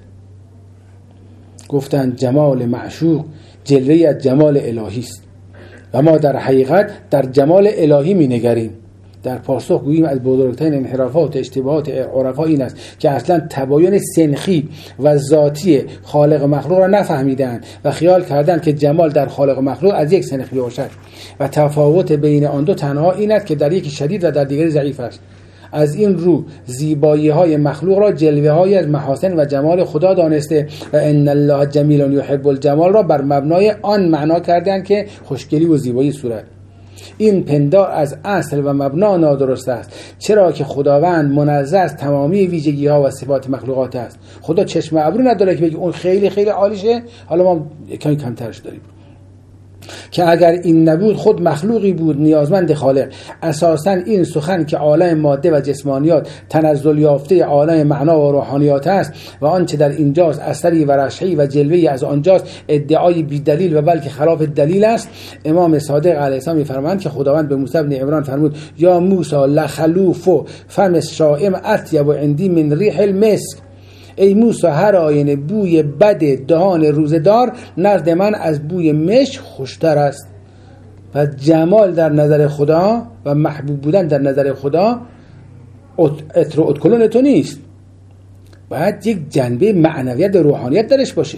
Speaker 1: گفتند جمال معشوق جلوه از جمال الهی است و ما در حقیقت در جمال الهی می نگریم. در پاسخ گوییم از بزرگترین انحرافات و اشتباهات عرفا این است که اصلا تباین سنخی و ذاتی خالق مخلوق را نفهمیدند و خیال کردند که جمال در خالق مخلوق از یک سنخ باشد و تفاوت بین آن دو تنها این است که در یکی شدید و در دیگری ضعیف است. از این رو زیبایی های مخلوق را جلوه های از محاسن و جمال خدا دانسته و ان الله جمیل یحب الجمال را بر مبنای آن معنا کردند که خوشگلی و زیبایی صورت. این پندار از اصل و مبنا نادرست است، چرا که خداوند منزه از تمامی ویژگی ها و صفات مخلوقات است. خدا چشم ابرو نداره که بگه اون خیلی خیلی عالیشه، حالا ما کمی کمترش داریم. که اگر این نبود خود مخلوقی بود نیازمند خالق. اساساً این سخن که عالم ماده و جسمانیات تنزل یافته عالم معنا و روحانیات است و آنچه در اینجاست اثری و رشحی و جلوه‌ای از آنجاست ادعای بی دلیل و بلکه خلاف دلیل است. امام صادق علیه السلام می‌فرمایند که خداوند به موسی بن عمران فرمود یا موسی لخلوف فم الشائم اطیب عندی من ریح المسک، ای موسی هر آینه بوی بد دهان روزدار نزد من از بوی مشک خوشتر است. و جمال در نظر خدا و محبوب بودن در نظر خدا اتر و اتکلون تو نیست، باید یک جنبه معنویت روحانیت درش باشه.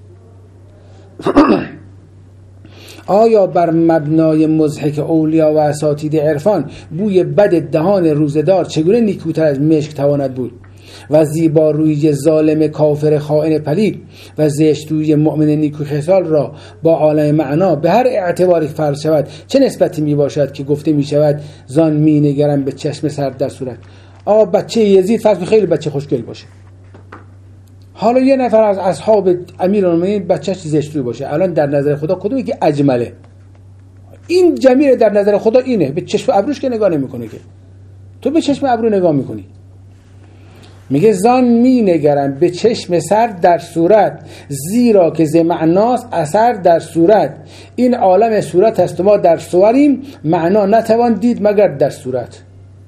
Speaker 1: آیا بر مبنای مضحک اولیا و اساتید عرفان بوی بد دهان روزدار چگونه نیکوتر از مشک تواند بود؟ و زیبارویی ظالم کافر خائن پلید و زشترویی مؤمن نیکو خصال را با عالم معنا به هر اعتباری فرض شود چه نسبتی می باشد که گفته می شود زان می نگرم به چشم سر در صورت؟ آقا بچه یزید فرض خیلی بچه خوشگل باشه، حالا یه نفر از اصحاب امیرالمومنین بچه‌ش زشت رو باشه، الان در نظر خدا کدومی که اجمله؟ این جمیل در نظر خدا اینه، به چشم ابروش که نگاه نمیکنه که. تو به چشم ابرو نگاه میکنی. میگه زان می نگرم به چشم سر در صورت، زیرا که ز معناست اثر در صورت. این عالم صورت است و ما در صوریم، معنا نتوان دید مگر در صورت.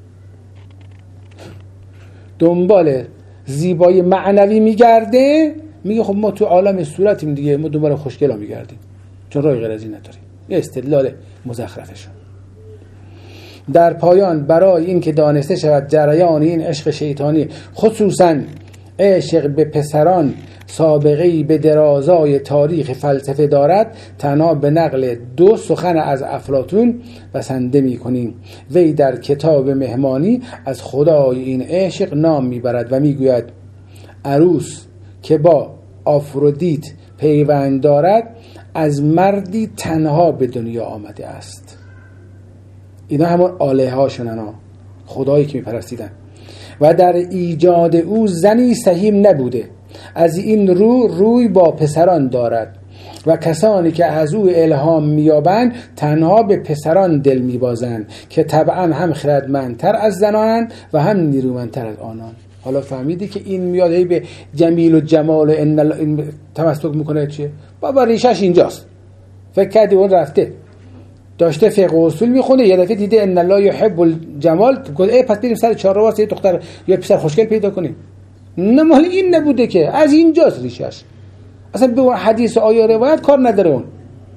Speaker 1: دنبال زیبایی معنوی میگرده، میگه خب ما تو عالم صورتیم دیگه، ما دنبال خوشگلا میگردیم چون راه غیر از این نداریم. یه استدلال مزخرفشون. در پایان برای این که دانسته شود جریان این عشق شیطانی، خصوصا عشق به پسران سابقه‌ای به درازای تاریخ فلسفه دارد، تنها به نقل دو سخن از افلاطون بسنده می‌کنیم. وی در کتاب مهمانی از خدای این عشق نام میبرد و میگوید عروس که با آفرودیت پیوند دارد از مردی تنها به دنیا آمده است. اینا همون آله هاشونن ها، خدایی که میپرستیدن. و در ایجاد او زنی سهیم نبوده، از این رو روی با پسران دارد و کسانی که از او الهام میابند تنها به پسران دل میبازند که طبعا هم خردمندتر از زنانند و هم نیرومندتر از آنان. حالا فهمیدی که این میاد هی به جمیل و جمال و ان تمسک میکنه چیه؟ بابا ریشش اینجاست. فکر کردی اون رفته داشته فقه و اصول میخونه، یه دفعه دیده ان الله یحب الجمال، گفت ای پس بریم سر چهارراه واسه یه دختر یا پسر خوشگل پیدا کنیم. نه مال این نبوده که، از اینجاست ریشش. اصلا به اون حدیث و آیه روایت کار نداره. اون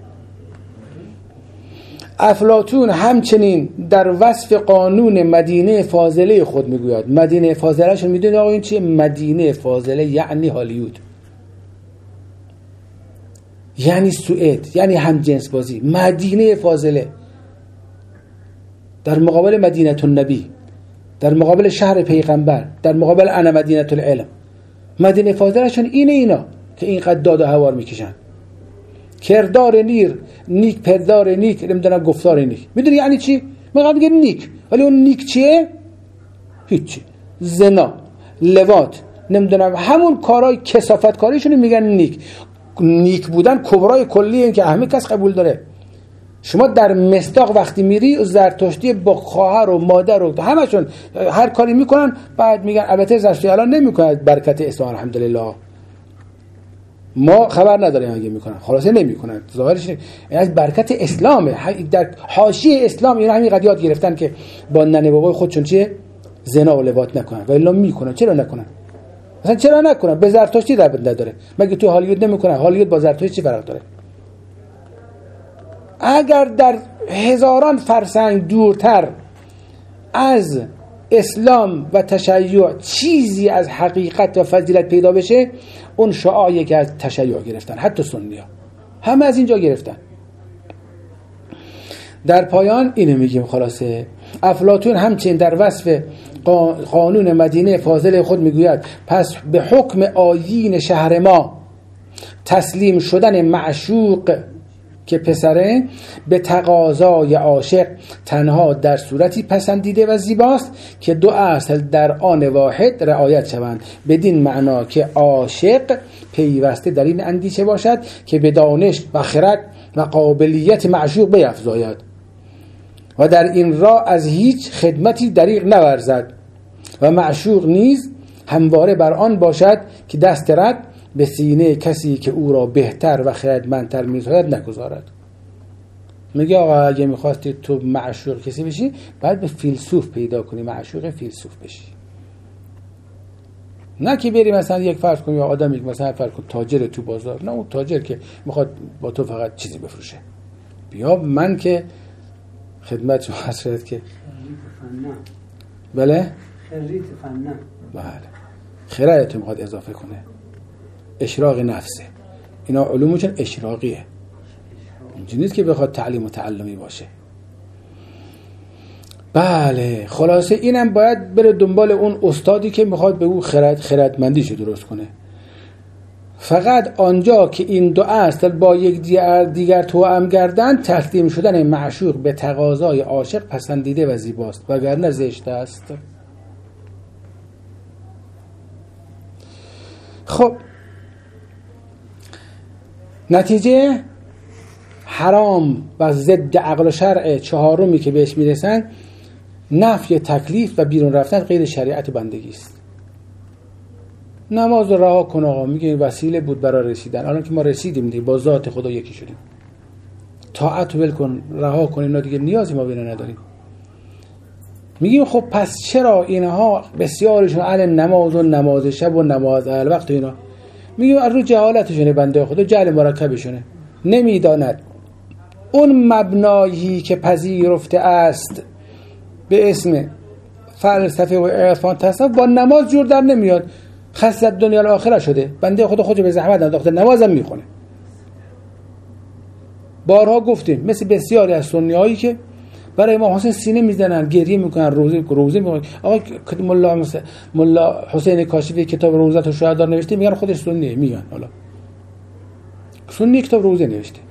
Speaker 1: افلاطون همچنین در وصف قانون مدینه فاضله خود میگوید. مدینه فاضله شون میدونید آقا این چیه؟ مدینه فاضله یعنی هالیوود، یعنی سوئد، یعنی همجنس بازی. مدینه فاضله در مقابل مدینه النبی، در مقابل شهر پیغمبر، در مقابل انا مدینه العلم. مدینه فاضله شون اینه، اینا که اینقدر داد و هوار میکشن. کردار نیر نیک، پردار نیک، نمیدونم گفتار نیک. میدونی یعنی چی؟ میگم میگه نیک، ولی اون نیک چیه؟ هیچی. زنا، لواط، نمیدونم همون کارهای کثافت کاریشون میگن نیک. نیک بودن کبرای کلیه، این که همه کس قبول داره. شما در مصداق وقتی میری زرتشتی با خواهر و مادر و همشون هر کاری میکنن، بعد میگن البته زرتشتی الان نمیکنن برکت اسلام الحمدلله، ما خبر نداریم اگه میکنن، خلاصه نمیکنن، ظاهرش این از برکت اسلامه. در حاشیه اسلام اینا همین قد یاد گرفتن که با ننه بابای خودشون چیه زنا و لواط نکنن، و الا میکنن. چرا نکنن؟ مثلا چرا نکنن؟ به زرتشتی ربط نداره. مگه تو هالیوود نمیکنن؟ هالیوود با زرتشتی چی فرق داره؟ اگر در هزاران فرسنگ دورتر از اسلام و تشیع چیزی از حقیقت و فضیلت پیدا بشه، اون شعاعی که از تشیع گرفتن، حتی سنی‌ها همه از اینجا گرفتن. در پایان اینو میگیم خلاصه. افلاطون همچنین در وصف قانون مدینه فاضل خود میگوید پس به حکم آیین شهر ما تسلیم شدن معشوق که پسره به تقاضای عاشق تنها در صورتی پسندیده و زیباست که دو اصل در آن واحد رعایت شوند، بدین معنا که عاشق پیوسته در این اندیشه باشد که به دانش و خرد و قابلیت معشوق بیفزاید و در این راه از هیچ خدمتی دریغ نورزد و معشوق نیز همواره بر آن باشد که دست رد به سینه کسی که او را بهتر و خردمندتر می‌داند نگذارد. میگه آقا اگه می‌خواستی تو معشوق کسی بشی، باید به فیلسوف پیدا کنی، معشوق فیلسوف بشی. نه که بری مثلا یک فرض کنی یا آدمی مثلا فرض کن تاجر تو بازار، نه اون تاجر که میخواد با تو فقط چیزی بفروشه. بیا من که خدمت شما حضرت که بله
Speaker 5: خریت فنه،
Speaker 1: بله خیرت میخواد اضافه کنه، اشراق نفسه. اینا علومشون اشراقیه، اینجوری نیست که بخواد تعلیم و تعلمی باشه. بله خلاصه اینم باید بره دنبال اون استادی که میخواد به او خرد خردمندیشو درست کنه. فقط آنجا که این دو اصل با یک دیگر, دیگر توأم گردند تسلیم شدن معشوق به تقاضای عاشق پسندیده و زیباست، وگرنه زشت است. خب نتیجه حرام و ضد عقل و شرع چهارمی که بهش میرسن نفی تکلیف و بیرون رفتن غیر شریعت بندگی است. نماز رو رها کن آقا، میگه وسیله بود برای رسیدن، الان که ما رسیدیم دیگه با ذات خدا یکی شدیم. طاعت رو ول کن، رها کن، اینا دیگه نیازی ما بینه نداریم. میگیم خب پس چرا اینها بسیارشون اهل نماز و نماز شب و نماز اهل وقت و اینا؟ میگیم از رو جهالتشونه، بنده خدا جهل مرکبشونه، نمیداند اون مبنایی که پذیرفته است به اسم فلسفه و عرفان تصوف با نماز جور در نمیاد. خاصت دنیا الاخره شده، بنده خدا خودش به زحمت انداخته نمازم میخونه. بارها گفتیم مثل بسیاری از سنی هایی که برای امام حسین سینه میزنن، گریه میکنن، روزه روزه میکنن. آقا ملا ملا حسین کاشفی کتاب روزه و شهدا نوشته، میگن خودش سنیه، میگن حالا سنی کتاب روزه نوشته.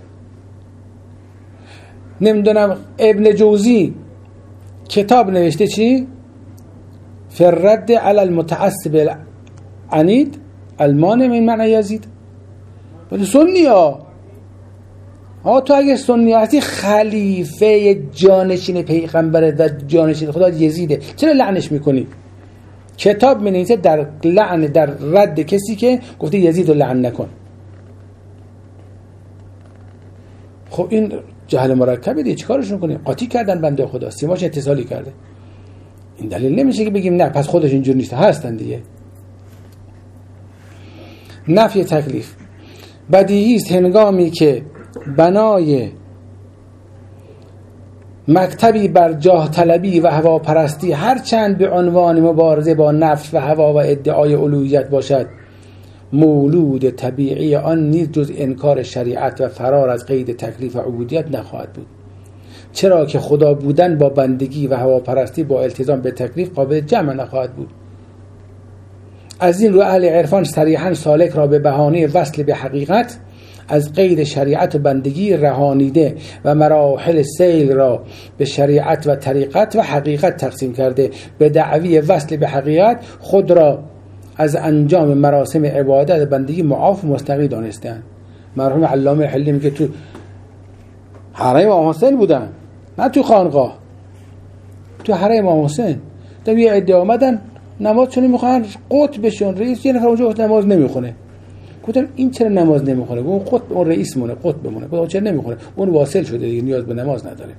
Speaker 1: نمیدونم ابن جوزی کتاب نوشته چی؟ فرد علی المتعصب العنید المانع من معنی یزید. ولی سنی ها ها تو اگه سنی هستی خلیفه جانشین پیغمبر و جانشین خدا یزیده، چرا لعنش میکنی؟ کتاب می‌نویسه در لعن، در رد کسی که گفته یزید رو لعن نکن. خب این جهل مرکبه دیگه، چیکارشون کنیم؟ قاطی کردن بنده خدا، سیماش اتصالی کرده. این دلیل نمیشه که بگیم نه پس خودش اینجور نیست، هستن دیگه. نفی تکلیف بدیهی است هنگامی که بنای مکتبی بر جاه طلبی و هواپرستی هرچند به عنوان مبارزه با نفس و هوا و ادعای الوهیت باشد، مولود طبیعی آن نیز جز انکار شریعت و فرار از قید تکلیف و عبودیت نخواهد بود. چرا که خدا بودن با بندگی و هواپرستی با التزام به تکلیف قابل جمع نخواهد بود. از این رو اهل عرفان صریحاً سالک را به بهانه وصل به حقیقت از قید شریعت و بندگی رهانیده و مراحل سیل را به شریعت و طریقت و حقیقت تقسیم کرده، به دعوی وصل به حقیقت خود را از انجام مراسم عبادت بندگی معاف و مستقی دانستند. مرحوم علامه حلی میگه تو حرم امام حسین بودن، نه تو خانقاه، تو حرم امام حسین. در یه عده آمدن نماز چون میخوان قطبشون رئیس، یه نفر اونجا نماز نمیخونه. گفتم این چرا نماز نمیخونه؟ اون قطب اون رئیس مونه، قطب بمونه. گفتم چرا نمیخونه؟ اون واصل شده دیگه، نیاز به نماز نداره.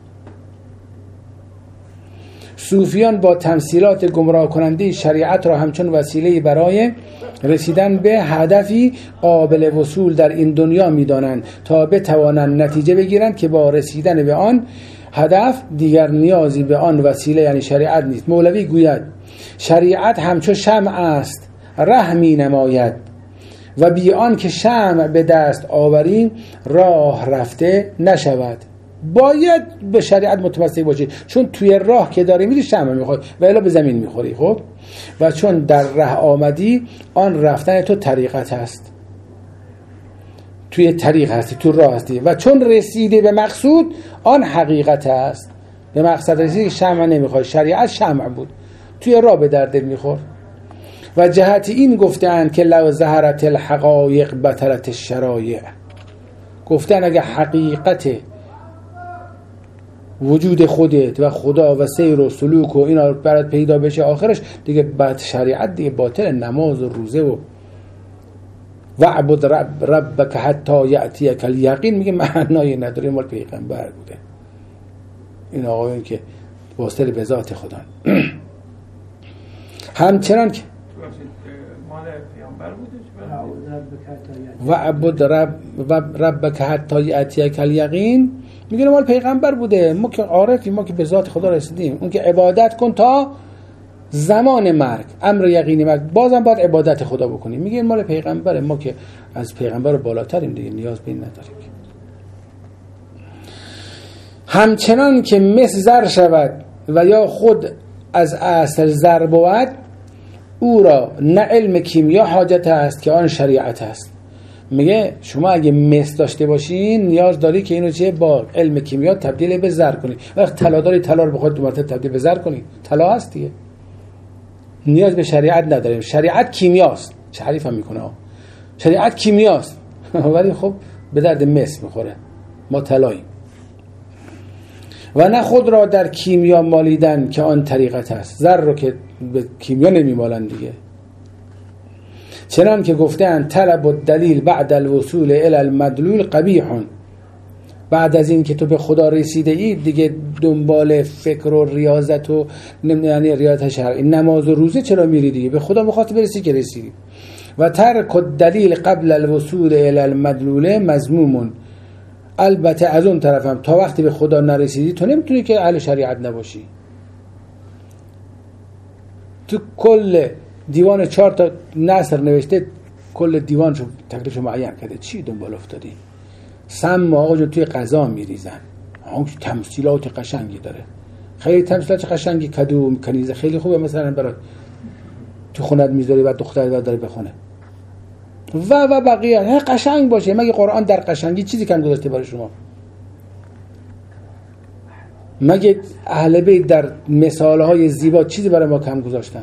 Speaker 1: صوفیان با تمثیلات گمراه کننده شریعت را همچون وسیله برای رسیدن به هدفی قابل وصول در این دنیا می‌دانند تا بتوانند نتیجه بگیرند که با رسیدن به آن هدف دیگر نیازی به آن وسیله یعنی شریعت نیست. مولوی گوید شریعت همچون شمع است، ره می‌نماید و بی آن که شمع به دست آوریم راه رفته نشود. باید به شریعت متمسک باشی، چون توی راه که داری میری شمع میخوری و الا به زمین میخوری. خب و چون در راه آمدی آن رفتن تو طریقت هست، توی طریق هستی، تو راه هستی و چون رسیده به مقصود آن حقیقت هست. به مقصد رسیدی شمع نمیخوری، شریعت شمع بود، توی راه به درد میخور. و جهت این گفتند که لو ظهرت الحقایق بطلت الشرایع، گفتن اگه حقیقت وجود خودت و خدا و سیر و سلوک و اینا برات پیدا بشه آخرش دیگه بعد شریعت دیگه باطل، نماز و روزه و وعبد رب ربک حتی یأتیک الیقین میگه معنایی نداره، مال پیغمبر بوده. این آقایون که واصل به ذات خدا. همچنان که
Speaker 2: مال پیغمبر بوده
Speaker 1: وعبد رب ربک حتی یأتیک الیقین میگه مال پیغمبر بوده. ما که عارفیم، ما که به ذات خدا رسیدیم، اون که عبادت کن تا زمان مرگ، امر یقینی مرگ، بازم باید عبادت خدا بکنیم. میگه مال پیغمبره، ما که از پیغمبر بالاتریم دیگه، نیاز به این نداریم. همچنان که مس زر شود و یا خود از اصل زر بود، او را نه علم کیمیا حاجت است که آن شریعت است. میگه شما اگه مس داشته باشین نیاز داری که اینو چه با علم کیمیا تبدیل به زر کنی. وقت طلا داری طلا رو بخواد دو مرتبه تبدیل به زر کنی، طلا هست دیگه. نیاز به شریعت نداریم، شریعت کیمیاست. تعریف هم میکنه. شریعت کیمیاست ولی خب به درد مس میخوره، ما طلاییم. و نه خود را در کیمیا مالیدن که آن طریقت است. زر رو که به کیمیا نمیمالن دیگه. چنان که گفتن طلب الدلیل بعد الوصول الی المدلول قبیح. بعد از این که تو به خدا رسیده ای دیگه دنبال فکر و ریاضت و یعنی ریاضت شرعی، نماز و روزه چرا میری دیگه؟ به خدا میخواد برسی که رسیدی. و ترک الدلیل قبل الوصول الی المدلول مذموم. البته از اون طرفم تا وقتی به خدا نرسیدی تو نمیتونی که اهل شریعت نباشی. تو کل دیوان چهار تا نصر نوشته، کل دیوان رو تکلیفش معین کرده، چی دنبال افتادی؟ سم آقا جو توی قضا میریزن، اون تمثیلات قشنگی داره، خیلی تمثیلات قشنگی، کدو کنیزه خیلی خوبه، مثلا برات تو خونت میذاری بعد دختر بعد داره بخونه و و بقیه قشنگ باشه. مگه قرآن در قشنگی چیزی کم گذاشته برای شما؟ مگه اهل بیت در مثالهای زیبا چیزی برای ما کم گذاشتن؟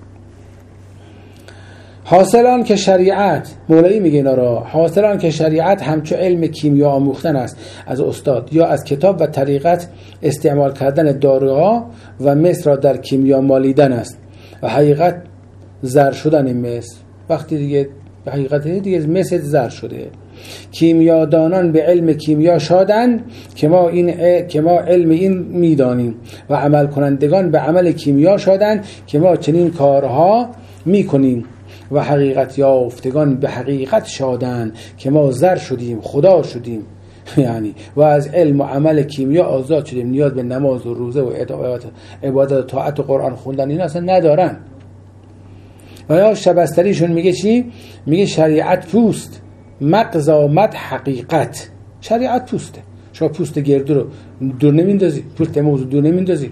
Speaker 1: حاصلان که شریعت، مولوی میگه اینا را، حاصلان که شریعت همچو علم کیمیا آموختن است از استاد یا از کتاب و طریقت استعمال کردن داروها و مس را در کیمیا مالیدن است و حقیقت زر شدن مس. وقتی دیگه به حقیقت دیگه مس زر شده. کیمیادانان به علم کیمیا شادن که ما این ا... که ما علم این میدانیم و عمل کنندگان به عمل کیمیا شادن که ما چنین کارها میکنیم و حقیقت یافتگان به حقیقت شادن که ما زر شدیم، خدا شدیم. یعنی و از علم و عمل کیمیا آزاد شدیم، نیاز به نماز و روزه و عبادت و طاعت و قرآن خوندن اینا اصلا ندارن. و یا شبستریشون میگه چی؟ میگه شریعت پوست، مغز آمد حقیقت. شریعت پوسته، شما پوست گردو رو دور نمیندازی، پوست موضوع دور نمیندازی.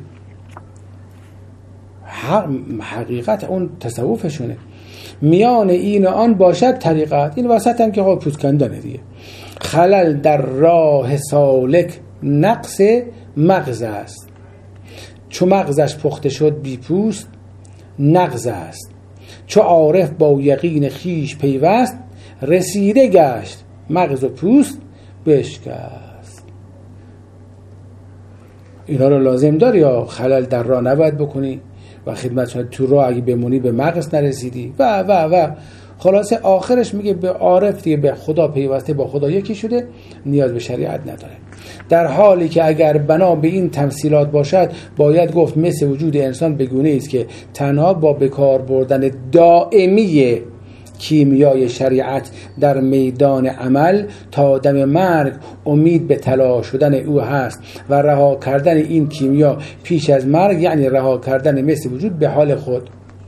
Speaker 1: حقیقت اون تصوفشونه. میان این و آن باشد طریقت، این وسط هم که خب پوست کندنه دیگه. خلل در راه سالک نقص مغز است، چو مغزش پخته شد بی پوست نغز است. چو عارف با یقین خیش پیوست رسیده گشت مغز و پوست بشکست. اینا رو لازم داری یا خلل در راه نباید بکنی و خدمت شد تو راه اگه بمونی به مغز نرسیدی و و و خلاصه آخرش میگه به عارف دیگه به خدا پیوسته، با خدا یکی شده، نیاز به شریعت نداره. در حالی که اگر بنا به این تمثیلات باشد باید گفت مثل وجود انسان بگونه است که تنها با بکار بردن دائمی کیمیای شریعت در میدان عمل تا دم مرگ امید به طلا شدن او هست و رها کردن این کیمیا پیش از مرگ یعنی رها کردن مثل وجود به حال خود.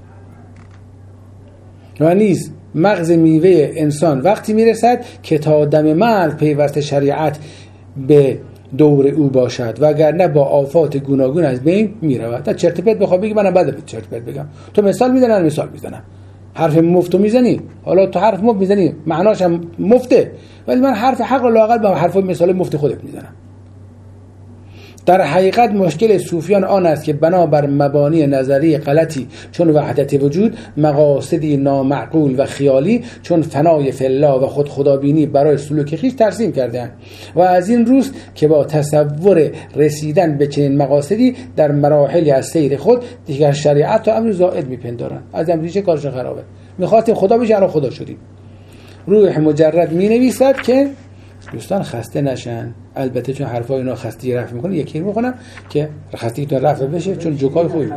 Speaker 1: و نیز مغز میوه انسان وقتی میرسد که تا دم مرگ پیوسته شریعت به دور او باشد و اگر نه با آفات گوناگون از بین میرود. تا چرت و پرت بخوام بگی منم بعد چرت و پرت بگم، تو مثال میزنم مثال میزنم، حرف مفتو میزنی، حالا تو حرف مفت میزنی معناش هم مفته، ولی من حرف حق و لااقل با حرف مثال مفت خودت میزنم. در حقیقت مشکل صوفیان آن است که بنابر مبانی نظری غلطی چون وحدت وجود، مقاصدی نامعقول و خیالی چون فنای فی الله و خود خدابینی برای سلوک خویش ترسیم کردند و از این روز که با تصور رسیدن به چنین مقاصدی در مراحلی از سیر خود دیگر شریعت تا امر زائد میپندارن. از امریشه کارشون خرابه، میخواستیم خدا بشه الان خدا شدیم. روح مجرد مینویسد که دوستان خسته نشن، البته چون حرفای اینا خستگی رفع میکنه یکی رو میکنم که خستگیتون رفع بشه چون جوکای خوبی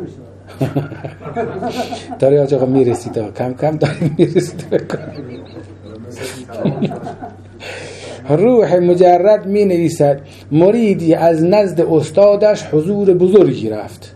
Speaker 1: داری آقا میرسید، کم کم داری میرسید. روح مجرد می نویسد مریدی از نزد استادش حضور بزرگی رفت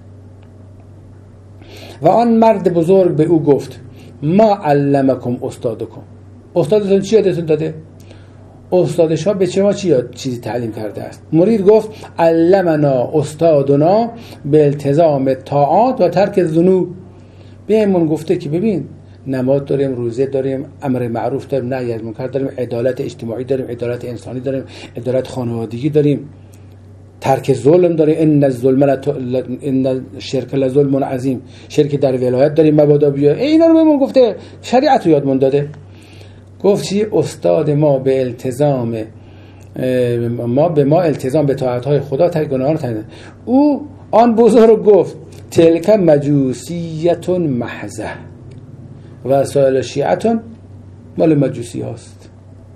Speaker 1: و آن مرد بزرگ به او گفت ما علمکم استادکم. استادتون چی یادتون داده؟ استادش ها به چه ما چی یاد چیزی تعلیم کرده است؟ مرید گفت علمنا استادنا به التزام طاعات و ترک ذنوب. بهمون گفته که ببین نماز داریم، روزه داریم، امر معروف داریم، نهی از منکر داریم، عدالت اجتماعی داریم، عدالت انسانی داریم، عدالت خانوادگی داریم، ترک ظلم داره، ان الظلم لت... ان شرک لظلم عظیم، شرک در ولایت داریم مبادا بیا. اینا رو بهمون گفته، شریعت رو یادمون داده. گفت چی؟ استاد ما به التزام ما به ما التزام به طاعت‌های خدا تا گناهان رو تنید. او آن بزرگ گفت تلک مجوسیتون محضه و سائل شیعتون مال مجوسی هاست.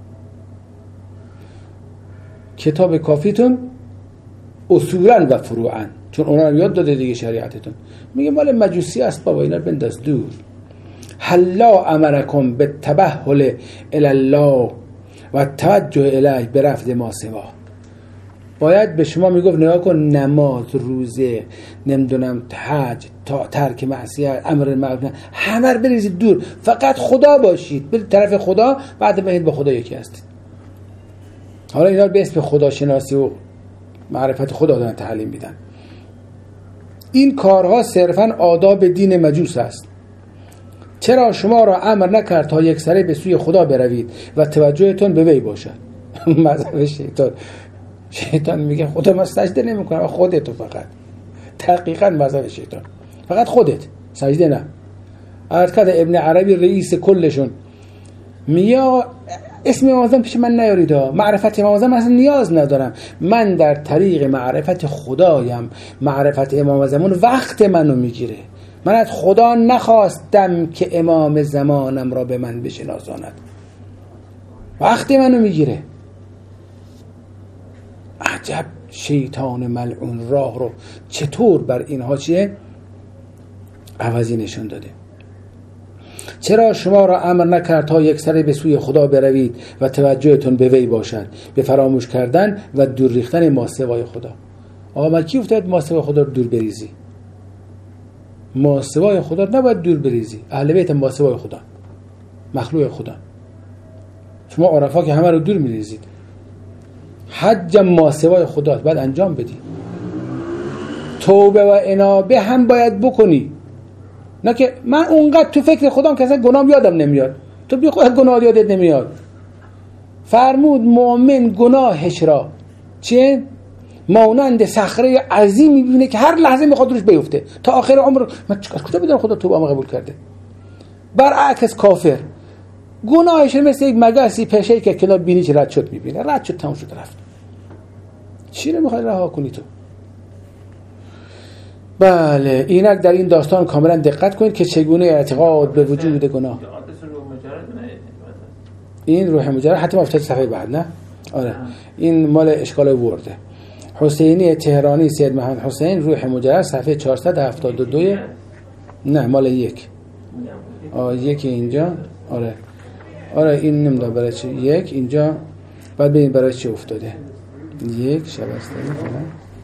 Speaker 1: کتاب کافیتون اصولاً و فروعاً، چون اونا رو یاد داده دیگه شریعتتون، میگه مال مجوسی است بابا، اینا بنداز دور. حلا امرکم به تبهل الله و توجه الیه به رفض ما سوا. باید به شما میگفت نگاه کن، نماز، روزه، نمیدونم حج، تا ترک معصیت، امر معروف، همه رو بریزید دور، فقط خدا باشید، برید طرف خدا، بعد بهید با خدا یکی هستید. حالا اینا رو به اسم خداشناسی و معرفت خدا دارن تعلیم میدن. این کارها صرفاً آداب دین مجوس است. چرا شما را امر نکرد تا یک سره به سوی خدا بروید و توجهتون به وی باشد؟ مذهب شیطان. شیطان میگه خدا من سجده نمی کنم، خودتو فقط. دقیقاً مذهب شیطان، فقط خودت، سجده نه. ارکد ابن عربی رئیس کلشون میگه اسم امام اعظم پیش من نیارید، معرفت امام اعظم اصلا نیاز ندارم، من در طریق معرفت خدایم. معرفت امام اعظم وقت منو میگیره، من از خدا نخواستم که امام زمانم را به من بشناساند، وقت منو میگیره. عجب شیطان ملعون راه رو چطور بر اینها چیه عوضی نشون داده. چرا شما را امر نکرد تا یک سره به سوی خدا بروید و توجهتون به وی باشد، به فراموش کردن و دور ریختن ما سوای خدا. آقا من کی افتاد ما سوای خدا رو دور بریزی؟ ما سوای خدا نباید دور بریزی. اهل بیت ما سوای خدا، مخلوق خدا. شما عرفا که همه رو دور میریزید. حج ما سوای خدا باید انجام بدی. توبه و انابه هم باید بکنی. نه که من اونقدر تو فکر خودم که اصلا گناهم یادم نمیاد. تو بی خود گناه یادت نمیاد. فرمود مؤمن گناهش را چه؟ مانند صخره عظیم میبینه که هر لحظه میخواد روش بیفته تا آخر عمر. من چیکار کجا بدونم خدا توبه‌ام قبول کرده؟ برعکس کافر گناهش مثل یک مگسی پشه که کنار بینی که رد شد میبینه، رد شد تموم شد رفت. چی رو میخوای رها کنی تو؟ بله، اینک در این داستان کاملا دقت کنید که چگونه اعتقاد به وجود گناه. این روح مجرد حتی ما افتاد صفحه بعد نه؟ آره این مال اشکال ورده. حسینی تهرانی سید محمد حسین روح مجرد صفحه چهارصد و هفتاد و دو. نه مال یک. آه یکی اینجا. آره آره این نمیدونم برای چی یک اینجا، بعد ببین برای چی افتاده. یک شبستری فلان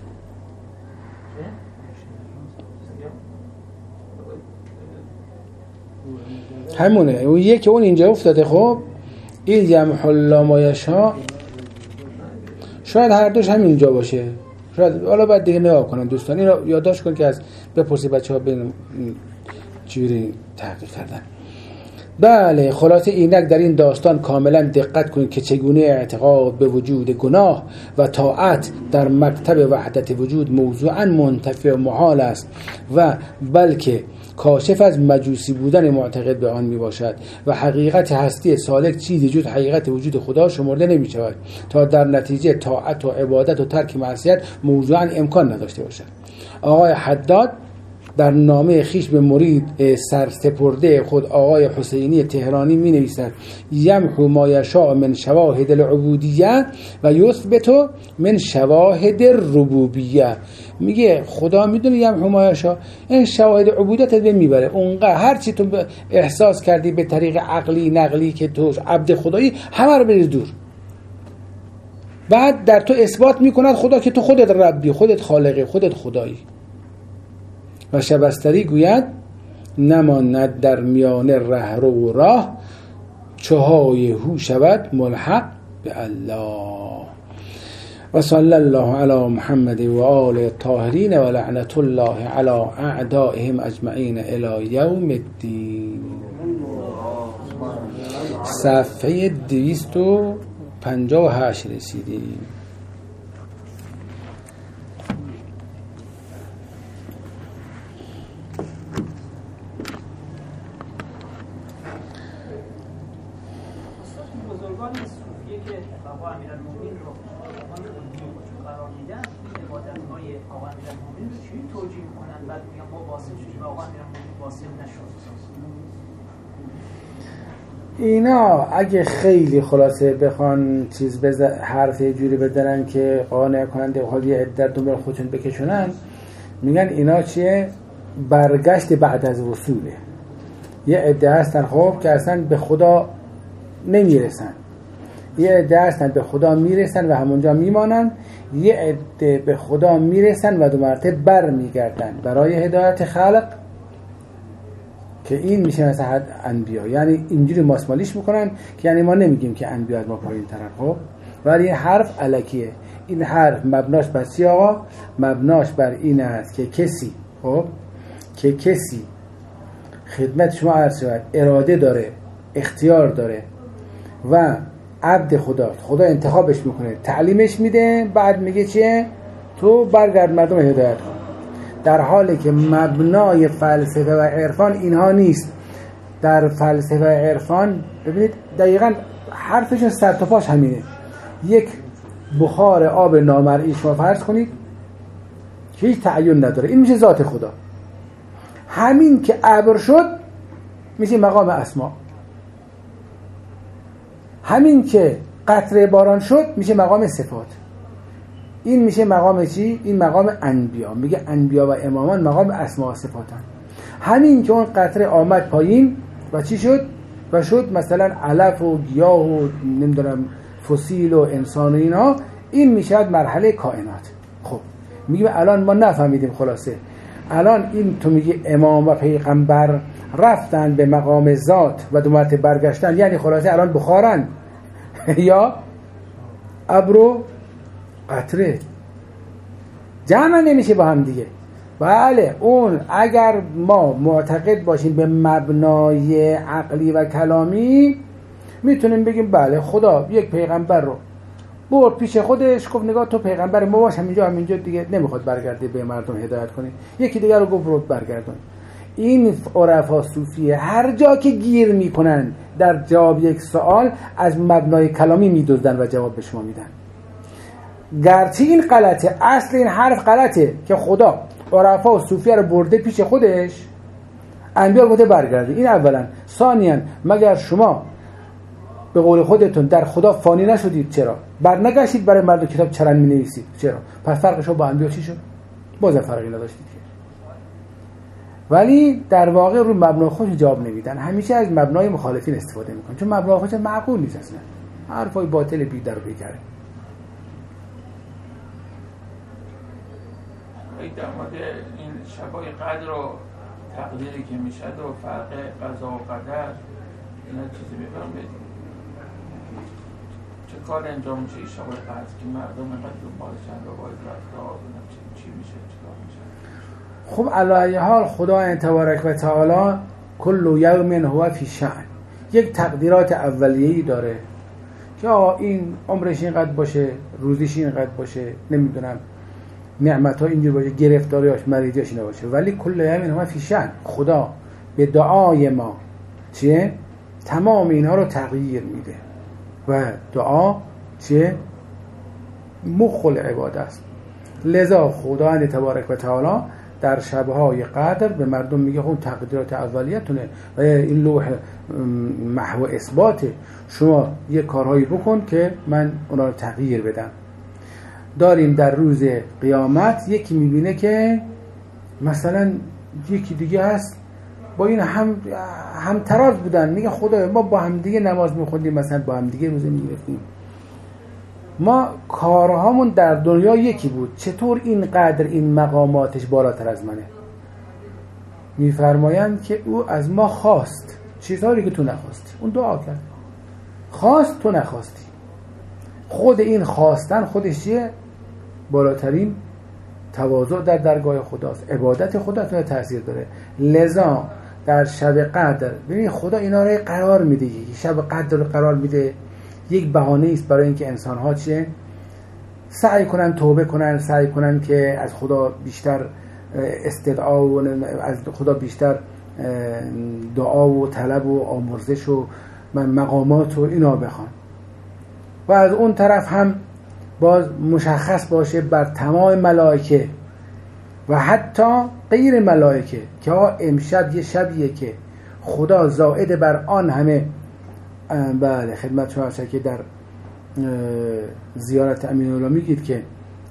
Speaker 1: همونه، اون یک اون اینجا افتاده. خب این یمحو الله ما یشاء، شاید هر دوش هم اینجا باشه، شاید حالا بعد دیگه نگاه کنن دوستان. این رو یادداشت کن که از بپرسی بچه‌ها ببینن چجوری تحقیق کردن. بله خلاصه اینک در این داستان کاملا دقت کنید که چگونه اعتقاد به وجود گناه و طاعت در مکتب وحدت وجود موضوعا منتفی و محال است و بلکه کاشف از مجوسی بودن معتقد به آن می باشد و حقیقت هستی سالک چیزی جز حقیقت وجود خدا شمرده نمی شود تا در نتیجه طاعت و عبادت و ترک معصیت موضوعا امکان نداشته باشد. آقای حداد در نامه خیش به مرید سرسپرده خود آقای حسینی تهرانی می نویسد یمحو ما یشاء من شواهد العبودیه و یثبت من شواهد الربوبیه. میگه خدا میدونه یمحو ما یشاء، این شواهد عبودیت به میبره. اونقدر هر چی تو احساس کردی به طریق عقلی نقلی که تو عبد خدایی همه رو بریز دور. بعد در تو اثبات میکند خدا که تو خودت ربی، خودت خالقی، خودت خدایی. و شبستری گوید نماند در میان رهرو و راه چهای هو شود ملحق به الله. و صلی الله علی محمد و آل الطاهرین و لعنت الله علی اعدائهم اجمعین الی یوم الدین. صفحه دویست و پنجاه و هشت رسیدیم.
Speaker 5: اشکال صوفیه که آقا امیرالمومنین رو قرار میدن، عبادت‌های آقا امیرالمومنین رو چی توجیه میکنن؟ بعد میگن ما واصل شدیم و آقا امیرالمومنین واصل نشد.
Speaker 1: اینا اگه خیلی خلاصه بخوان چیز بز... حرف یه جوری بدارن که قانع کننده حال یه عدت دنبال خودشون بکشونن، میگن اینا چیه؟ برگشت بعد از وصوله. یه عده هستن خب که اصلا به خدا نمیرسن، یه عده هستن به خدا میرسن و همونجا میمانن، یه عده به خدا میرسن و دو مرتبه بر میگردن برای هدایت خلق، که این میشه مثلا انبیا. یعنی اینجوری ماسمالیش میکنن که یعنی ما نمیگیم که انبیا از ما پایین ترن، خب ولی این حرف الکیه. این حرف مبناش بر چی آقا؟ مبناش بر این است که کسی خب که کسی خدمت شما عرض شود اراده داره، اختیار داره و عبد خدا، خدا انتخابش میکنه، تعلیمش میده، بعد میگه چیه؟ تو برگرد مردم هدایت کن. در حالی که مبنای فلسفه و عرفان اینها نیست. در فلسفه و عرفان ببینید دقیقاً حرفشون سر تا پاش همینه. یک بخار آب نامرئی شما فرض کنید که هیچ تعین نداره، این میشه ذات خدا. همین که ابر شد میشه مقام اسما، همین که قطره باران شد میشه مقام صفات. این میشه مقام چی؟ این مقام انبیا. میگه انبیا و امامان مقام اسما و صفاتن. همین که اون قطره آمد پایین و چی شد؟ و شد مثلا علف و گیاه و نمیدونم فسیل و انسان و اینا، این میشه مرحله کائنات. خب میگه الان ما نفهمیدیم خلاصه. الان این تو میگه امام و پیغمبر رفتن به مقام ذات و دو مرتبه برگشتن، یعنی خلاصه الان بخارن یا ابر و قطره جمع نمیشه با هم دیگه. بله اون اگر ما معتقد باشیم به مبنای عقلی و کلامی میتونیم بگیم بله خدا یک پیغمبر رو برد پیش خودش، گفت نگاه تو پیغمبر ما باش، همینجا همینجا دیگه نمیخواد برگرده به مردم هدایت کنی. یکی دیگر رو گفت برد برگردون. این عرفا صوفیه هر جا که گیر میکنن در جواب یک سوال از مبنای کلامی میدوزدن و جواب به شما میدن. گرچه این غلطه، اصل این حرف غلطه که خدا عرفا و صوفیه رو برده پیش خودش، انبیا گفته برگرده. این اولا. ثانیاً مگر شما به قول خودتون در خدا فانی نشدید؟ چرا برنگشتید برای مردم کتاب چرا می نویسید؟ چرا؟ پس فرقش با انبیا چی شد؟ باز فرقی نداشتید. ولی در واقع رو مبنای خودش جواب نمیدن، همیشه از مبنای مخالفین استفاده میکنن، چون مبنای خودش معقول نیست اصلا، حرفای باطل بی در بیکره.
Speaker 2: در مورد این شبای قدر و تقدیری که میشد و فرق قضا و قدر، اینا چیزی بفرمایید چه کار انجام میشه این شبای قدر که مردم اینقدر دنبالشن و باید رفتار چی میشه چیکار میشه؟
Speaker 1: خب علی حال خدا تبارک و تعالی کل یوم هو فی شأن، یک تقدیرات اولیه‌ای داره که آقا این عمرش اینقدر باشه، روزیش اینقدر باشه، نمیدونم نعمت‌ها اینجور باشه، گرفتاریاش مریضیاش اینا باشه، ولی کل یوم هو فی شأن. خدا به دعای ما چیه؟ تمام اینها رو تغییر میده و دعا چیه؟ مخل عبادت است. لذا خدا تبارک و تعالی در شبهای قدر به مردم میگه خب تقدیرات اولیتونه و این لوح محو اثباته، شما یه کارهایی بکن که من اونا رو تغییر بدم. داریم در روز قیامت یکی میبینه که مثلا یکی دیگه هست با این هم هم تراز بودن، میگه خدا ما با هم دیگه نماز میخوندیم، مثلا با هم دیگه روزه میگرفتیم، ما کارهامون در دنیا یکی بود، چطور اینقدر این مقاماتش بالاتر از منه؟ میفرمایند که او از ما خواست چیزهایی که تو نخواستی، اون دعا کرد، خواست تو نخواستی. خود این خواستن خودش چیه؟ بالاترین تواضع در درگاه خداست، عبادت خدا تو تاثیر داره. لذا در شب قدر ببین خدا اینا رو قرار میده، شب قدر رو قرار میده، یک بهانه است برای اینکه انسان ها چیه؟ سعی کنن توبه کنن، سعی کنن که از خدا بیشتر استدعا و از خدا بیشتر دعا و طلب و آمرزش و مقامات و اینا بخوان. و از اون طرف هم باز مشخص باشه بر تمام ملائکه و حتی غیر ملائکه که ها امشب یه شبیه که خدا زائد بر آن همه. بله خدمت شما هست که در زیارت امین الله میگید که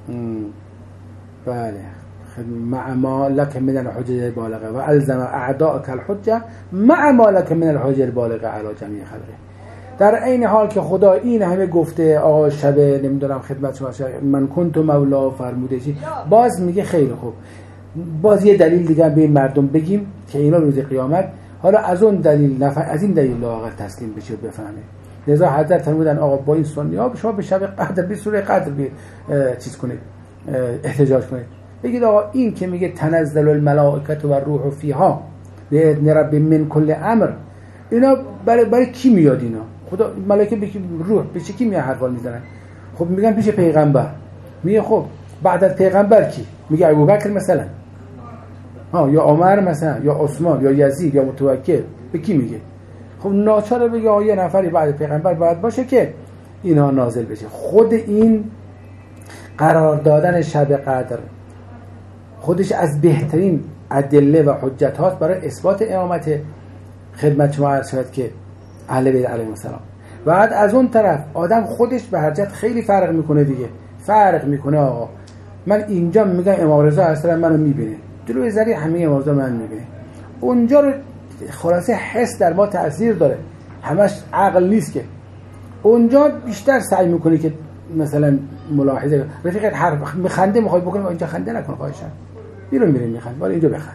Speaker 1: بله مع ما لک من الحجه البالغه و الزم اعداءک الحجه مع ما لک من الحجه البالغه علی جمیع خلقه. در این حال که خدا این همه گفته آقا شب نمیدونم خدمت شما من کنت مولا فرموده چی، باز میگه خیلی خوب باز یه دلیل دیگه به این مردم بگیم که اینا روز قیامت حالا از اون دلیل نفع از این دلیل لااقل تسلیم بشه و بفهمه. لذا حضرت فرمودن آقا با این سنی ها شما به شب قدر به سوره قدر بی چیز کنید احتجاج کنید، بگید آقا این که میگه تنزل الملائکه و الروح فیها باذن رب من کل امر، اینا برای برای کی میاد؟ اینا خدا ملائکه به روح به چه کی میاد حرفا میزنن؟ خب میگن پیش پیغمبر. میگه خب بعد از پیغمبر کی؟ میگه ابوبکر مثلا، ها یا عمر مثلا یا عثمان یا یزید یا متوکل. به کی میگه؟ خب ناچاره بگه آقا یه نفری بعد پیغمبر باید باشه که اینا نازل بشه. خود این قرار دادن شب قدر خودش از بهترین ادله و حجت هاست برای اثبات امامت خدمت شما عرض شد که اهل بیت علیهم السلام. بعد از اون طرف آدم خودش به هر جهت خیلی فرق میکنه دیگه، فرق میکنه. آقا من اینجا میگم امام رضا اصلا منو میبینه، جلوی ذری همه امام رضا من میبینه، اونجا رو خلاصه حس در ما تأثیر داره، همش عقل نیست که. اونجا بیشتر سعی میکنه که مثلا ملاحظه رفیقت حرف میخنده میخوای بکنه اینجا خنده نکن خواهشم، بیرون میرین میخند ولی اینجا بخند.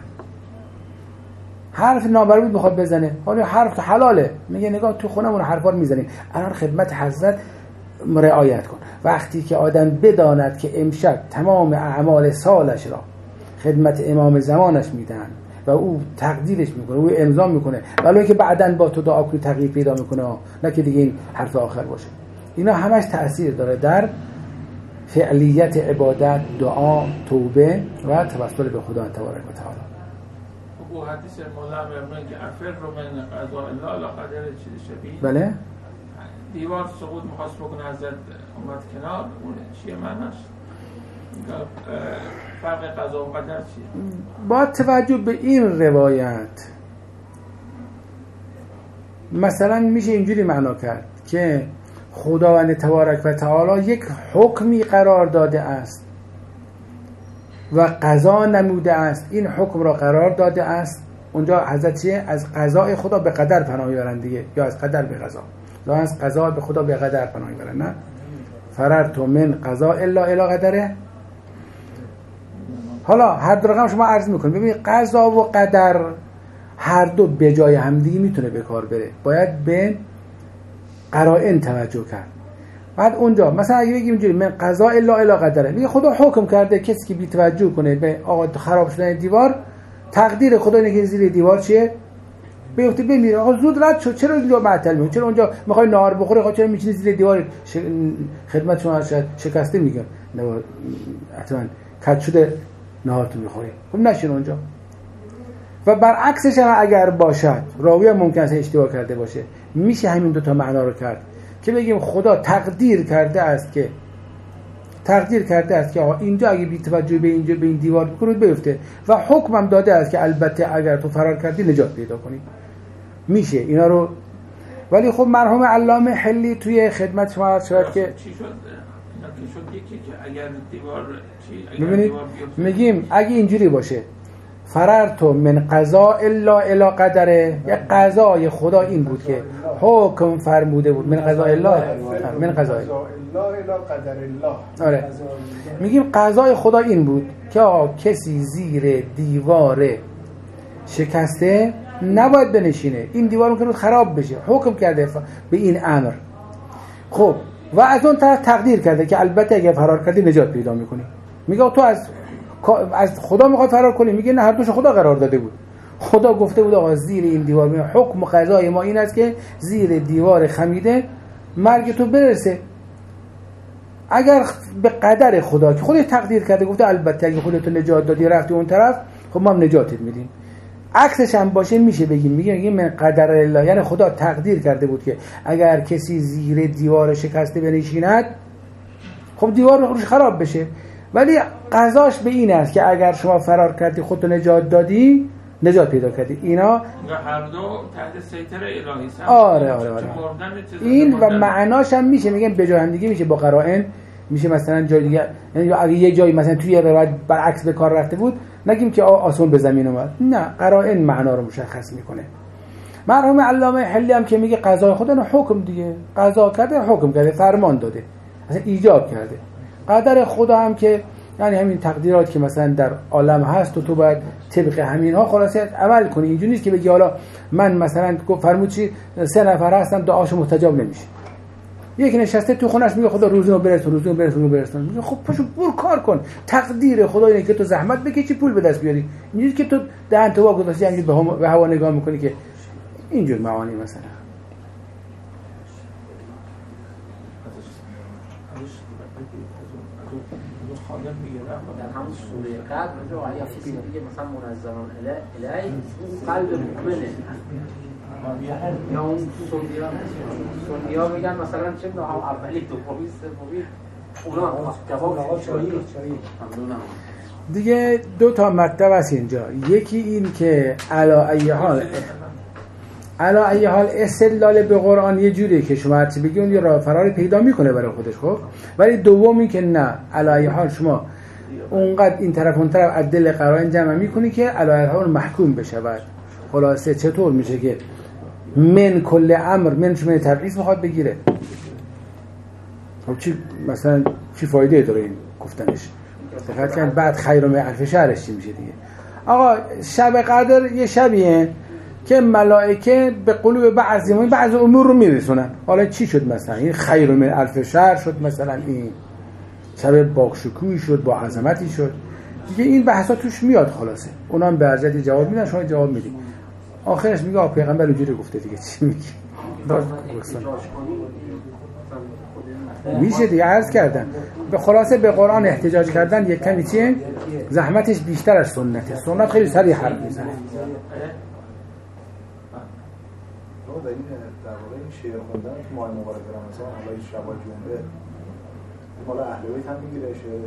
Speaker 1: حرف نامربوط میخواد بزنه، حالا حرف حلاله، میگه نگاه تو خونمون حرفا رو میزنیم. الان خدمت حضرت رعایت کن. وقتی که آدم بداند که امشب تمام اعمال سالش را خدمت امام زمانش میدن و او تقدیرش میکنه، او امضا میکنه، ولی که بعداً با تو دعا کنی تغییر پیدا میکنه، نه که دیگه این حرف آخر باشه. اینا همش تأثیر داره در فعلیت عبادت، دعا، توبه و توسل به خدا تبارک و تعالی.
Speaker 2: او حدیث مولا میگه که افر رو من قضاء الله الا قدر چیز شبیه.
Speaker 1: بله
Speaker 2: دیوار سقوط می‌خواست بکنه حضرت اومد کنار، اون چیه معناش؟ فرق قضا و قدر چیه؟
Speaker 1: با توجه به این روایت مثلا میشه اینجوری معنا کرد که خداوند تبارک و تعالی یک حکمی قرار داده است و قضا نموده است، این حکم را قرار داده است. اونجا حضرت چیه؟ از قضای خدا به قدر پناه میبرن دیگه، یا از قدر به قضا، یا از قضا به خدا به قدر پناه میبرن. نه فررت من قضا الا الی قدره. حالا هر دو رقم شما عرض میکنید، ببینید قضا و قدر هر دو به جای همدیگه میتونه به کار بره، باید به قرائن توجه کرد. بعد اونجا مثلا اگه بگیم اینجوری من قضا الا الی قدره، میگه خدا حکم کرده کسی که بی توجه کنه به آقا خراب شدن دیوار، تقدیر خدا اینه که زیر دیوار چیه؟ بیفته بمیره. آقا زود رد شد، چرا اینجا معطل میکنی؟ چرا اونجا میخوای نهار بخوری؟ آقا چرا میچینی زیر دیوار؟ ش... خدمت شما شاید شکسته میگم، نه حتما کج شده نهارتون میخوری. خب نشین اونجا. و برعکسش هم اگر باشد، راوی هم ممکن است اشتباه کرده باشه، میشه همین دو تا معنا رو کرد که بگیم خدا تقدیر کرده است که تقدیر کرده است که آقا اینجا اگه بی توجه به اینجا به این دیوار بکنید بیفته، و حکم هم داده است که البته اگر تو فرار کردی نجات پیدا کنی. میشه اینا رو. ولی خب مرحوم علامه حلی توی خدمت شما شاید که
Speaker 2: چی شد؟ اینا که شد یکی که اگر دیوار چی
Speaker 1: ببینید میگیم اگه اینجوری باشه فررت من قضا الا الی قدره، یه قضای خدا این بود که حکم فرموده بود من قضا الا من قضا الا
Speaker 3: قدر الله.
Speaker 1: آره میگیم قضای خدا این بود که آقا کسی زیر دیوار شکسته نباید بنشینه، این دیوار ممکنه خراب بشه، حکم کرده به این امر. خب و از اون طرف تقدیر کرده که البته اگه فرار کردی نجات پیدا میکنی. میگه تو از از خدا میخواد فرار کنی؟ میگه نه، هر دوش خدا قرار داده بود. خدا گفته بود آقا زیر این دیوار می حکم و قضای ما این است که زیر دیوار خمیده مرگ تو برسه. اگر به قدر خدا که خودش تقدیر کرده گفته البته اگه خودت نجات دادی رفتی اون طرف، خب ما هم نجاتت میدیم. عکسش هم باشه میشه بگیم میگه میگه من قدر الله، یعنی خدا تقدیر کرده بود که اگر کسی زیر دیوار شکسته بنشیند خب دیوار روش خراب بشه، ولی قضاش به این است که اگر شما فرار کردی خودتو نجات دادی نجات پیدا کردی. اینا
Speaker 2: هر دو تحت سیطره الهی هستن.
Speaker 1: آره آره آره این و معناش هم میشه میگم به جای هم دیگه میشه با قرائن میشه مثلا جای دیگه، یعنی اگه یه جایی مثلا توی روایت برعکس به کار رفته بود نگیم که آسون به زمین اومد، نه قرائن معنا رو مشخص میکنه. مرحوم علامه حلی هم که میگه قضای خدا نه حکم دیگه، قضا کرده حکم کرده فرمان داده مثلا ایجاب کرده. قدر خدا هم که یعنی همین تقدیرات که مثلا در عالم هست و تو باید طبق همین ها خلاصه عمل کنی. اینجوری نیست که بگی حالا من مثلا فرمود چی سه نفر هستم دعاشو مستجاب نمیشه، یکی نشسته تو خونش میگه خدا روزونو برسون روزونو برسون برسون، میگه خب پاشو برو کار کن، تقدیر خدا اینه که تو زحمت بکشی پول به دست بیاری. اینجوری که تو دهن تو وا گذاشتی همین به هوا نگاه میکنی که اینجور معانی مثلا
Speaker 6: در همون سوره قدر رو آیا کسی دیگه مثلا منزلان الی قلب مؤمنه یا اون سنیا سنیا میگن مثلا چه نه هم اولی دومی سومی اونا جواب چایی ممنونم.
Speaker 1: دیگه دو تا مطلب است اینجا، یکی این که علا ای حال علا ای حال استدلال به قرآن یه جوریه که شما هرچی بگی اون یه راه فراری پیدا میکنه برای خودش، خب ولی دومی که نه علا ای حال شما اونقدر این طرف اون طرف عدل قرائن جمع میکنی که علا ای حال محکوم بشود. خلاصه چطور میشه که من کل امر من شما تبعیض میخواد بگیره؟ خب چی مثلا چی فایده داره این گفتنش؟ دقت کن بعد خیر و الف شهرش چی میشه دیگه؟ آقا شب قدر یه شبیه که ملائکه به قلوب بعضی ما بعض امور رو میرسونن. حالا چی شد مثلا این خیر من الف شهر شد، مثلا این شب باکشکوی شد با عظمتی شد دیگه، این بحثا توش میاد. خلاصه اونا هم به ارجحی جواب میدن شما جواب میدید، آخرش میگه آ پیغمبر اونجوری گفته دیگه چی میگی؟ میشه دیگه عرض کردن به خلاصه به قرآن احتجاج کردن یک کمی چیه زحمتش بیشتر از سنته، سنت خیلی سریع حرف میزنه.
Speaker 3: در این در واقع این شعر خوندن تو ماه مبارک رمضان حالا شب جمعه مال اهل بیت هم میگیره شعر.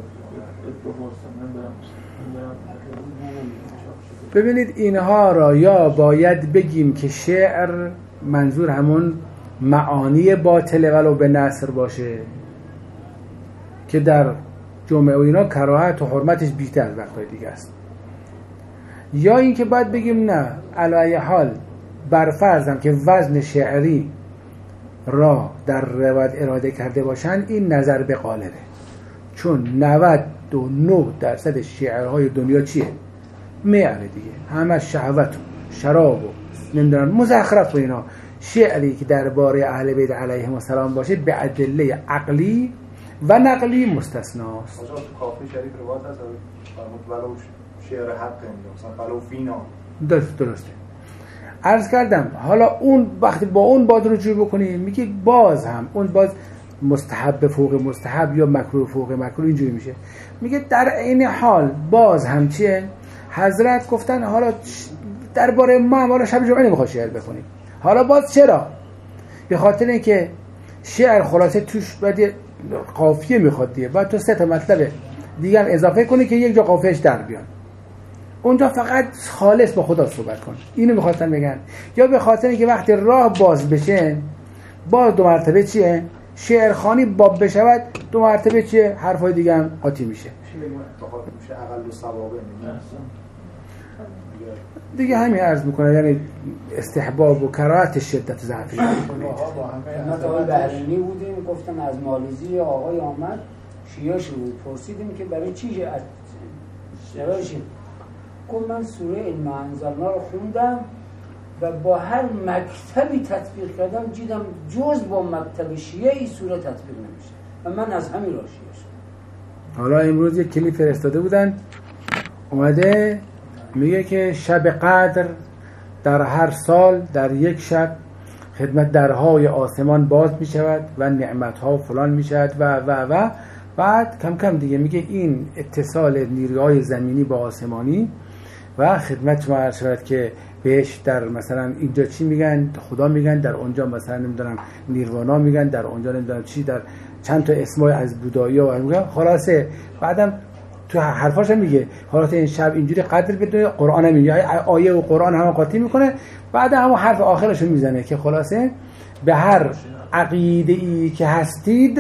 Speaker 1: ببینید اینها را یا باید بگیم که شعر منظور همون معانی باطله ولو به نثر باشه که در جمعه و اینا کراهت و حرمتش بیشتر از وقتهای دیگه است، یا اینکه باید بگیم نه علی حال بر فرضم که وزن شعری را در روایت اراده کرده باشن این نظر به قالبه، چون نود و نه درصد شعرهای دنیا چیه؟ میاره دیگه، همه شهوت و شراب و نمیدونم مزخرف و اینا. شعری که درباره اهل بیت علیهم السلام باشه به ادله عقلی و نقلی مستثناست.
Speaker 3: تو کافی شریف روایت هست فرمود ولو شعر حق مثلا ولو فینا.
Speaker 1: درست درسته. عرض کردم حالا اون وقتی با اون باز رجوع بکنیم میگه باز هم اون باز مستحب فوق مستحب یا مکروه فوق مکروه اینجوری میشه. میگه در این حال باز هم چیه؟ حضرت گفتن حالا درباره ما هم حالا شب جمعه نمیخواد شعر بخونیم. حالا باز چرا؟ به خاطر اینکه شعر خلاصه توش باید قافیه میخواد دیگه، باید تو سه تا مطلب دیگه هم اضافه کنی که یک جا قافیهش در بیان. اونجا فقط خالص با خدا صحبت کن. اینو میخواستن بگن. یا به خاطر اینکه وقتی راه باز بشه باز دو مرتبه چیه؟ شعرخوانی باب بشود دو مرتبه چیه؟ حرفای دیگه هم قاطی میشه.
Speaker 3: میشه اقل و ثوابه
Speaker 1: دیگه همین عرض میکنه، یعنی استحباب و کراهت شدت ضعفی.
Speaker 7: ما با همت آقای بحرینی بودیم، گفتن از مالزی آقای آمد شیعه بود، پرسیدیم که برای چی جهت شد؟ گفت من سوره علم انزلنا رو خوندم و با هر مکتبی تطبیق کردم دیدم جز با مکتب شیعه این سوره تطبیق نمیشه و من از همین را شیعه شدم.
Speaker 1: حالا امروز یک کلیپ فرستاده بودن اومده میگه که شب قدر در هر سال در یک شب خدمت درهای آسمان باز می شود و نعمتها فلان می شود و و و بعد کم کم دیگه میگه این اتصال نیروهای زمینی با آسمانی و خدمت شما عرض شود که بهش در مثلا اینجا چی میگن خدا میگن، در اونجا مثلا نمیدونم نیروانا میگن، در اونجا نمیدونم چی، در چند تا اسمای از بودایی ها میگن. خلاصه بعدم تو حرفاش هم میگه خلاصه این شب اینجوری قدر بدونه، قرآن هم میگه آیه و قرآن هم قاطی میکنه، بعد همون حرف آخرش میزنه که خلاصه به هر عقیده ای که هستید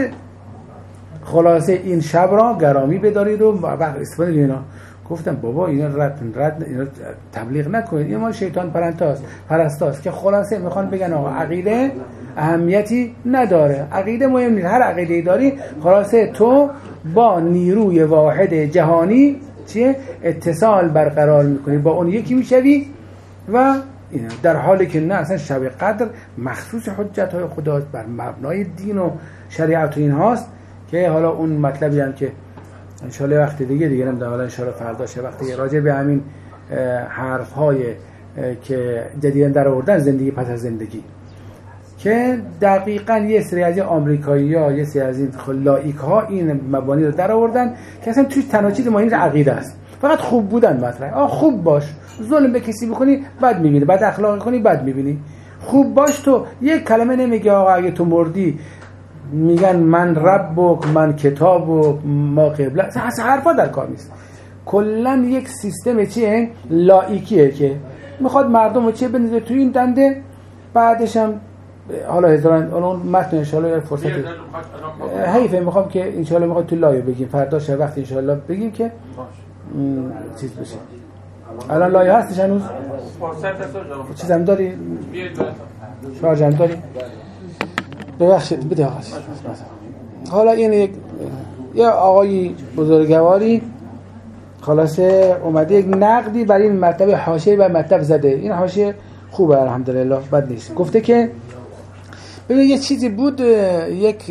Speaker 1: خلاصه این شب را گرامی بدارید و بعد استفاده اینا. گفتم بابا اینا رد رد اینا تبلیغ نکنید، این مال شیطان پرنتاست پرستاست که خلاصه میخوان بگن آقا عقیده اهمیتی نداره، عقیده مهم نیست، هر عقیده‌ای داری خلاصه تو با نیروی واحد جهانی چیه اتصال برقرار میکنی، با اون یکی میشوی و اینا. در حالی که نه، اصلا شب قدر مخصوص حجت های خداست، بر مبنای دین و شریعت و این هاست که حالا اون مطلبی هم که انشالله وقتی دیگه دیگه نمیدونم حالا انشالله فردا شه وقتی راجع به همین حرف های که جدیداً در آوردن زندگی پس از زندگی که دقیقاً یه سری از آمریکایی‌ها یه سری از این لایک ها این مبانی رو در آوردن که اصلا توی تنها چیز مهم عقیده است، فقط خوب بودن مطرح. آ خوب باش، ظلم به کسی بکنی بد میبینی، بد اخلاقی کنی بد میبینی. خوب باش تو یک کلمه نمیگه آقا اگه تو مردی میگن من ربک من کتابک ما قبله، اصلا حرفا در کار نیست. کلا یک سیستم چیه لایکیه که میخواد مردم رو چیه بندازه توی این دنده، بعدش هم حالا هزاران اون متن ان شاء الله فرصت حیفه میخوام که ان شاء الله میخواد تو لایو بگیم فردا شب وقت ان شاء الله بگیم که چیز بشه. الان لایو هستش هنوز چیزم داری شارژ هم داری ببخشید بده آقا. حالا این یک یه آقای بزرگواری خلاصه اومده یک نقدی برای این مطلب حاشیه و مطلب زده. این حاشیه خوبه الحمدلله بد نیست. گفته که ببین یه چیزی بود، یک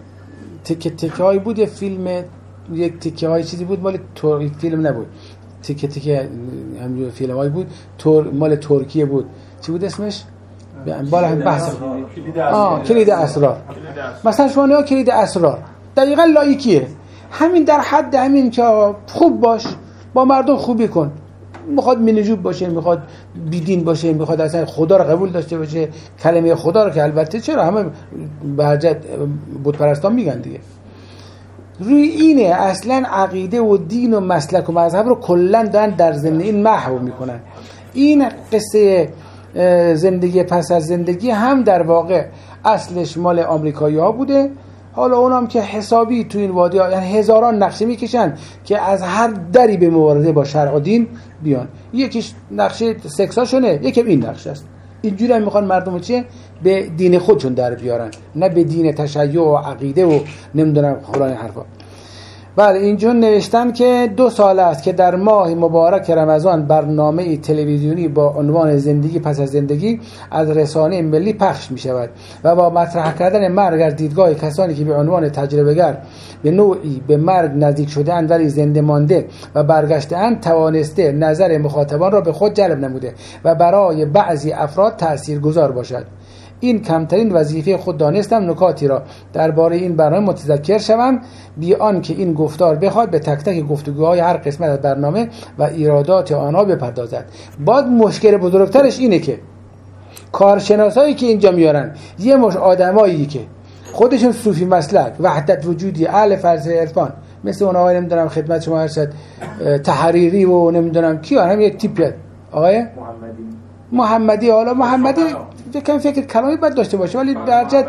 Speaker 1: تکه تکه هایی بود، یه فیلم یک تکه های چیزی بود مال تور... فیلم نبود، تکه تکه همین فیلم هایی بود تور... مال ترکیه بود. چی بود اسمش؟ بالا هم بحث آه کلید اسرار. مثلا شما نیا کلید اسرار دقیقاً لایکیه، همین در حد همین که خوب باش، با مردم خوبی کن، میخواد مینجوب باشه، میخواد بیدین باشه، میخواد اصلا خدا رو قبول داشته باشه، کلمه خدا رو که البته چرا همه بهجت بت پرستان میگن دیگه. روی اینه اصلا عقیده و دین و مسلک و مذهب رو کلا دارن در ضمن این محو میکنن. این قصه زندگی پس از زندگی هم در واقع اصلش مال آمریکایی ها بوده. حالا اونام که حسابی تو این وادی ها یعنی هزاران نقشه میکشن که از هر دری به مبارزه با شرع و دین بیان. یکیش نقشه سکساشونه، یکی این نقشه است. اینجوری هم میخوان مردم چه به دین خودشون در بیارن، نه به دین تشیع و عقیده و نمیدونم فلان حرفا. بله اینجا نوشتن که دو سال است که در ماه مبارک رمضان برنامه تلویزیونی با عنوان زندگی پس از زندگی از رسانه ملی پخش می شود و با مطرح کردن مرگ از دیدگاه کسانی که به عنوان تجربه‌گر به نوعی به مرگ نزدیک شده اند ولی زنده مانده و برگشته اند توانسته نظر مخاطبان را به خود جلب نموده و برای بعضی افراد تاثیرگذار باشد. این کمترین وظیفه خود دانستم نکاتی را درباره این برنامه متذکر شوم بی آن که این گفتار بخواد به تک تک گفتگوهای هر قسمت از برنامه و ایرادات آنها بپردازد. بعد مشکل بزرگترش اینه که کارشناسایی که اینجا میارن یه مش آدمایی که خودشون صوفی مسلک، وحدت وجودی، اهل فلسفه عرفان، مثل اون آقای نمیدونم خدمت شما ارشد تحریری و نمیدونم کی هم یک تیپ آقای محمدی محمدی حالا محمدی کم فکر کلامی بد داشته باشه ولی در جد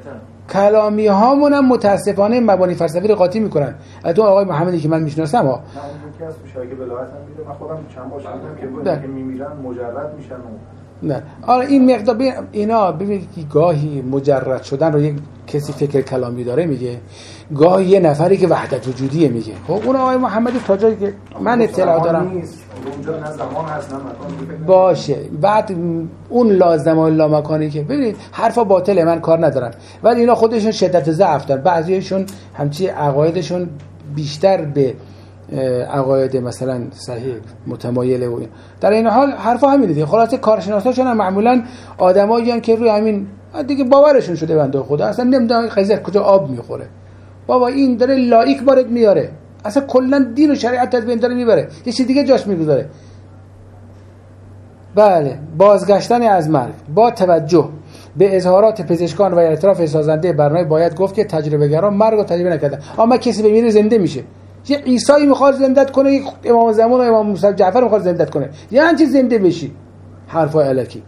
Speaker 1: کلامی هامون هم متاسفانه مبانی فلسفی رو قاطی میکنن. تو آقای محمدی که من میشناسم ها
Speaker 3: نه اون که از شایگه بلاحت هم میره، من خودم چند بار شنیدم که میمیرن مجرد میشن و
Speaker 1: نه آره این مقدار اینا ببینید که گاهی مجرد شدن رو یک کسی فکر کلامی داره میگه، گاهی یه نفری که وحدت وجودیه میگه. خب اون آقای محمدی تا جایی که من اطلاع دارم
Speaker 3: اونجا نه زمان هست نه مکان
Speaker 1: باشه، بعد اون لازم و لا مکانی که ببینید حرفا باطله من کار ندارم ولی اینا خودشون شدت ضعف دارن، بعضیشون همچی عقایدشون بیشتر به عقاید مثلا صحیح متمایله و در این حال حرفا همینه دیگه. خلاصه کارشناساشون هم معمولا آدمایی ان که روی همین دیگه باورشون شده بنده خدا اصلا نمیدونن قضیه کجا آب میخوره. بابا این داره لایک وارد میاره، اصلا کلا دین و شریعت از بین داره میبره، یه چیز دیگه جاش میگذاره. بله بازگشتن از مرگ با توجه به اظهارات پزشکان و اعتراف سازنده برنامه باید گفت که تجربه گران مرگ رو تجربه نکردن. اما کسی بمیره زنده میشه. یه عیسی میخواد زندت کنه، یک امام زمان و امام موسی جعفر میخواد زندت کنه، یعنی چی زنده بشی؟ حرفای الکی.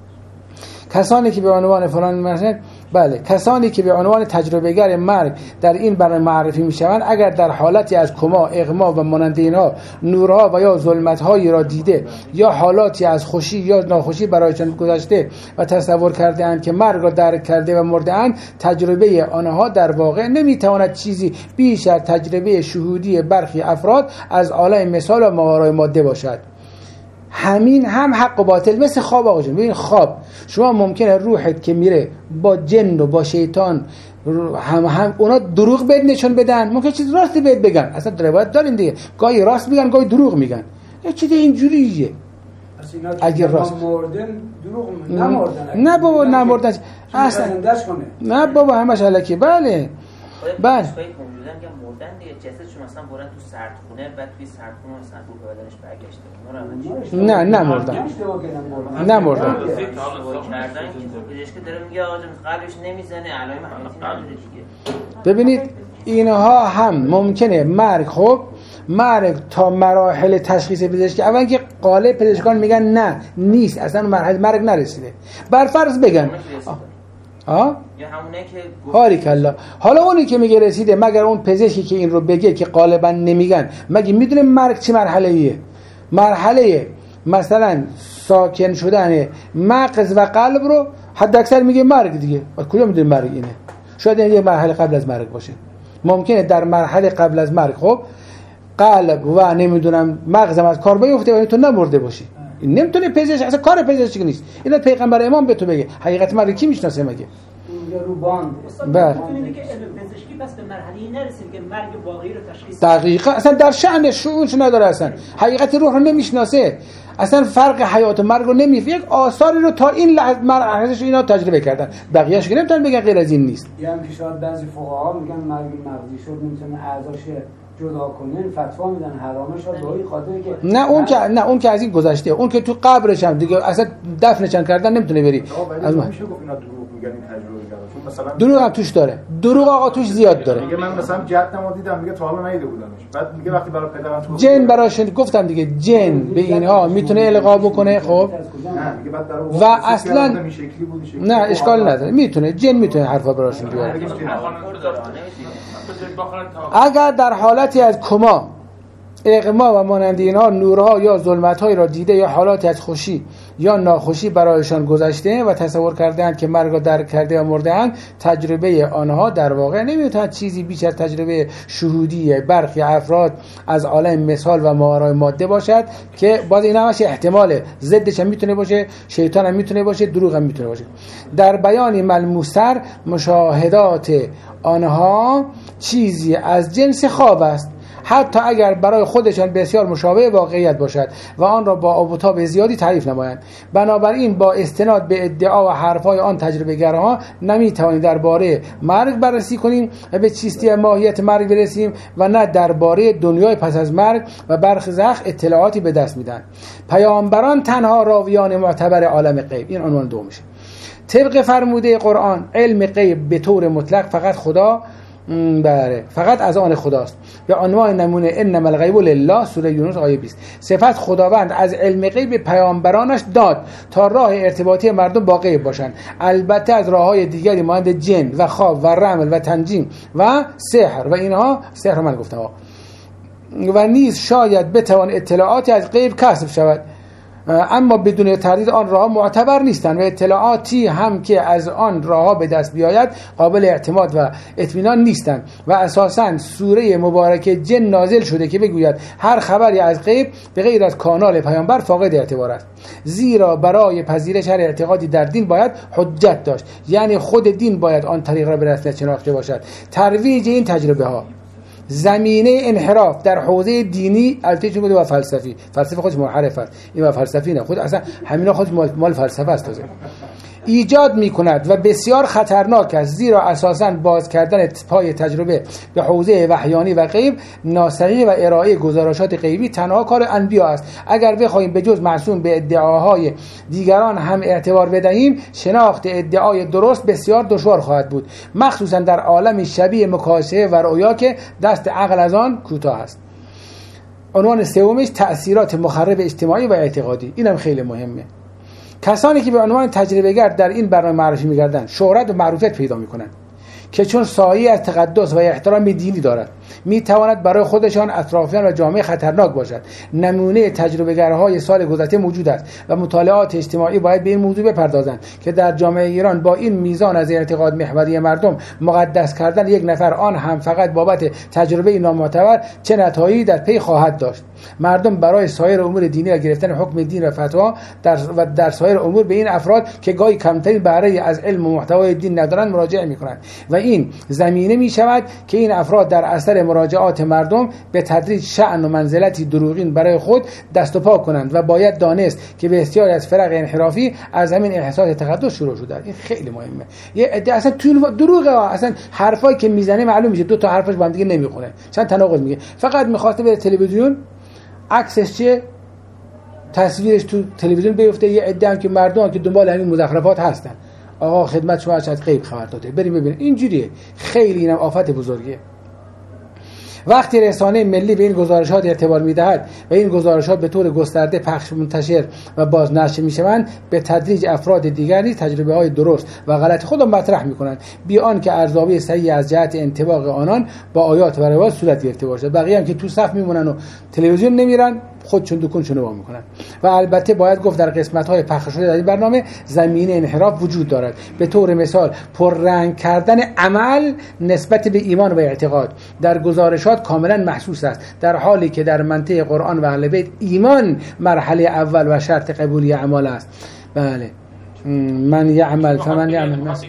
Speaker 1: کسانی که به عنوان فلان مثلا بله کسانی که به عنوان تجربه‌گر مرگ در این برنامه معرفی میشوند اگر در حالتی از کما، اغما و مانند اینها نورها و یا ظلمت‌هایی را دیده یا حالاتی از خوشی یا ناخوشی برایشان گذشته و تصور کرده اند که مرگ را درک کرده و مرده اند، تجربه آنها در واقع نمیتواند چیزی بیش از تجربه شهودی برخی افراد از عالم مثال و ماورای ماده باشد. همین هم حق و باطل مثل خواب. آقا جون ببین خواب شما ممکنه روحت که میره با جن و با شیطان هم هم اونا دروغ بهت نشون بدن، ممکنه چیز راستی بهت بگن، اصلا روایت داریم دیگه، گاهی راست میگن گاهی دروغ میگن، یه چیز اینجوریه. اگه راست
Speaker 7: مردن دروغ نمردن،
Speaker 1: نه بابا نمردن اصلا، نه بابا همش الکی. بله بله
Speaker 8: مردن دیگه، جسدشون مثلا برن تو سردخونه، بعد توی سردخونه مثلا روح به بدنش برگشته.
Speaker 1: نه نه مردن نه مردن
Speaker 8: کردن که پزشک داره میگه آقا قلبش نمیزنه، علائم حیاتی نداره دیگه.
Speaker 1: ببینید اینها هم ممکنه مرگ، خب مرگ تا مراحل تشخیص پزشکی، اولا که قالب پزشکان میگن نه نیست، اصلا مرحله مرگ نرسیده. بر فرض بگن آه؟
Speaker 8: یا همونه که
Speaker 1: بارک الله. حالا اونی که میگه رسیده، مگر اون پزشکی که این رو بگه که غالبا نمیگن، مگه میدونه مرگ چه مرحله ایه؟ مرحله مثلا ساکن شدن مغز و قلب رو حد اکثر میگه مرگ دیگه. کجا میدونه مرگ اینه؟ شاید این یه مرحله قبل از مرگ باشه. ممکنه در مرحله قبل از مرگ خب قلب و نمیدونم مغزم از کار بیفته و تو نمرده باشی. این نمیتونه پزشک، اصلا کار پزشکی نیست. اینا پیغمبر امام به تو بگه. حقیقت مرگ کی میشناسه مگه؟
Speaker 7: رو باند.
Speaker 1: بله.
Speaker 5: می‌دونی که علم پزشکی بس به مرحله نرسید که مرگ واقعی رو تشخیص بده.
Speaker 1: دقیقاً اصلا در شأن شؤونش نداره، اصلا حقیقت روح رو نمیشناسه، اصلا فرق حیات و مرگ رو نمیفهمه. یک آثاری رو تا این لحظه مرحلهش اینا تجربه کردن، بقیه‌اش که نمیتونن بگن غیر از این نیست.
Speaker 7: یعنی که شاید بعضی فقها میگن مرگ مغزی شد نمیتونه اعضاش جدا کنن، فتوا میدن حرامه شد به این خاطر که
Speaker 1: نه اون که نه اون که از این گذشته، اون که تو قبرش هم دیگه اصلا دفنشن کردن نمیتونه بری.
Speaker 3: از ما میشه گفت اینا دروغ میگن، این تجربه کردن مثلا
Speaker 1: دروغ هم توش داره، دروغ آقا توش زیاد داره.
Speaker 3: میگه من مثلا جدم دیدم، میگه تا حالا ندیده بودمش، بعد میگه وقتی برای پدرم تو
Speaker 1: جن براش گفتم دیگه، جن به اینها میتونه القا بکنه. خب
Speaker 3: نه میگه بعد در
Speaker 1: و اصلا نه اشکال نداره، میتونه جن میتونه حرفا براشون بیاره. اگر در حالتی از کما، اغما و مانند اینها نورها یا ظلمت‌هایی را دیده یا حالاتی از خوشی یا ناخوشی برایشان گذشته و تصور کردند که مرگ را درک کرده و مرده‌اند، تجربه آنها در واقع نمی‌تواند چیزی بیش از تجربه شهودی برخی افراد از عالم مثال و ماورای ماده باشد که باز این همش احتماله، ضدش هم میتونه باشه، شیطان هم میتونه باشه، دروغ هم میتونه باشه. در بیان ملموس‌تر مشاهدات آنها چیزی از جنس خواب است، حتی اگر برای خودشان بسیار مشابه واقعیت باشد و آن را با آب و تاب زیادی تعریف نمایند. بنابراین با استناد به ادعا و حرفهای آن تجربه گرها نمیتوانیم درباره مرگ بررسی کنیم و به چیستی ماهیت مرگ برسیم و نه درباره دنیای پس از مرگ و برخزخ اطلاعاتی به دست میدن. پیامبران تنها راویان معتبر عالم غیب. این عنوان دومشه. طبق فرموده قرآن علم غیب به طور مطلق فقط خدا بله فقط از آن خداست. به عنوان نمونه انما الغیب لله، سوره یونس آیه بیست. صفت خداوند از علم غیب به پیامبرانش داد تا راه ارتباطی مردم با غیب باشند، البته از راههای دیگری مانند جن و خواب و رمل و تنجیم و سحر و اینها، سحر من گفتم ها. و نیز شاید بتوان اطلاعاتی از غیب کسب شود، اما بدون تردید آن راه معتبر نیستند و اطلاعاتی هم که از آن راه به دست بیاید قابل اعتماد و اطمینان نیستند و اساساً سوره مبارکه جن نازل شده که بگوید هر خبری از غیب به غیر از کانال پیامبر فاقد اعتبار است، زیرا برای پذیرش هر اعتقادی در دین باید حجت داشت، یعنی خود دین باید آن طریق را به رسمیت شناخته باشد. ترویج این تجربه ها زمینه انحراف در حوزه دینی البته چون بوده و فلسفی، فلسفه خودش منحرف است، این و فلسفی نه، خود اصلا همینا خود مال, مال فلسفه است. تازه ایجاد می‌کند و بسیار خطرناک است، زیرا اساساً باز کردن پای تجربه به حوزه وحیانی و غیب ناسحی و ارائه گزارشات غیبی تنها کار انبیا است. اگر بخواهیم به جز معصوم به ادعاهای دیگران هم اعتبار بدهیم، شناخت ادعای درست بسیار دشوار خواهد بود، مخصوصاً در عالمی شبیه مکاشفه و رؤیا که دست عقل از آن کوتاه است. عنوان سومش تأثیرات مخرب اجتماعی و اعتقادی. اینم خیلی مهمه. کسانی که به عنوان تجربه‌گر در این برنامه معرفی می‌گردند شهرت و معروفیت پیدا می‌کنند که چون سایه از تقدس و احترام دینی دارد، می‌تواند برای خودشان، اطرافیان و جامعه خطرناک باشد. نمونه تجربه‌گرهای سال گذشته موجود است و مطالعات اجتماعی باید به این موضوع بپردازند که در جامعه ایران با این میزان از اعتقاد محوری مردم مقدس کردن یک نفر، آن هم فقط بابت تجربه نامعتبر، چه نتایجی در پی خواهد داشت. مردم برای سایر امور دینی و گرفتن حکم دین و فتوا در و در سایر امور به این افراد که گاهی کمترین بهره از علم و محتوای دین ندارند مراجعه می‌کنند و این زمینه می‌شود که این افراد در اثر مراجعات مردم به تدریج شأن و منزلتی دروغین برای خود دست و پا کنند و باید دانست که بسیاری از فرق انحرافی از همین احساس تقدس شروع شده. این خیلی مهمه. یه عده اصلا تو دروغه، اصلا حرفایی که میزنه معلوم میشه دو تا حرفش با هم دیگه نمیخونه، چند تناقض میگه، فقط می‌خواسته بره تلویزیون عکسش چیه، تصویرش تو تلویزیون بیفته. یه عده هم که مردم که دنبال همین مزخرفات هستن، آقا خدمت شما از غیب خبر داده، بریم ببینید. اینجوریه. خیلی اینم آفت بزرگیه. وقتی رسانه ملی به این گزارشات اعتبار می‌دهد و این گزارشات به طور گسترده پخش، منتشر و بازنشر می‌شوند، به تدریج افراد دیگری تجربه‌های درست و غلط خود را مطرح می‌کنند، بی آنکه ارزیابی صحیح از جهت انطباق آنان با آیات و روایات صورت گرفته باشد. بقیه هم که تو صف میمونن و تلویزیون نمیرن، خودشون دکونشون رو وا میکنن. و البته باید گفت در قسمت‌های پخش شده در این برنامه زمینه انحراف وجود دارد. به طور مثال پررنگ کردن عمل نسبت به ایمان و اعتقاد در گزارشات کاملا محسوس است، در حالی که در منطق قرآن و اهل بیت ایمان مرحله اول و شرط قبولی اعمال است. بله، من یعمل فمن یعمل مثل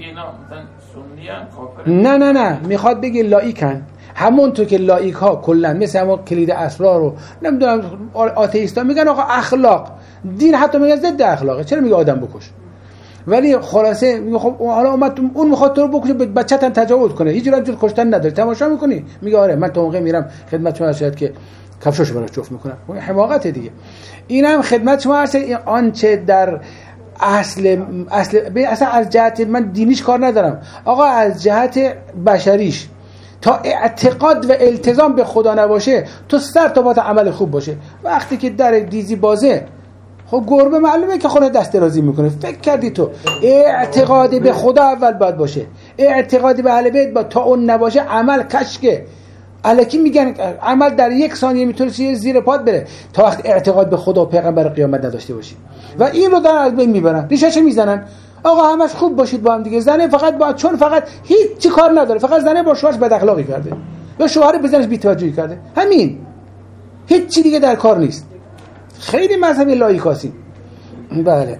Speaker 1: نه نه نه میخواد بگه لایکن، همونطور که لایک ها کلا مثل همون کلید اسرار رو نمیدونم آتئیستا میگن آقا اخلاق، دین حتی میگن ضد اخلاقه، چرا میگه آدم بکش؟ ولی خلاصه میگه خب حالا اومد اون میخواد تو رو بکشه، بچه‌ت هم تجاوز کنه، هیچ جوری کشتن نداره، تماشا میکنی؟ میگه آره من تا موقع میرم خدمت شما شاید که کفشاشو براش جفت میکنم. اون حماقت دیگه. اینم خدمت شما هست. آنچه در اصل اصل اصلا از جهت من دینیش کار ندارم آقا، از جهت بشریش تا اعتقاد و التزام به خدا نباشه، تو سر تا پات عمل خوب باشه. وقتی که در دیزی بازه، خب گربه معلومه که خود دست درازی میکنه. فکر کردی تو اعتقاد به خدا اول باید باشه، اعتقاد به اهل بیت با تا اون نباشه عمل کشکه. الکی میگن عمل در یک ثانیه میتونه زیر پات بره تا وقت اعتقاد به خدا و پیغمبر قیامت نداشته باشی. و این رو دارن از بین میبرن، ریشش میزنن. آقا همش خوب باشید با هم دیگه. زنه فقط با چون فقط هیچ چی کار نداره، فقط زنه با شوهرش بد اخلاقی کرده یا شوهر بزنش بی‌توجهی کرده، همین، هیچ چی دیگه در کار نیست. خیلی مذهب لایکاسی. بله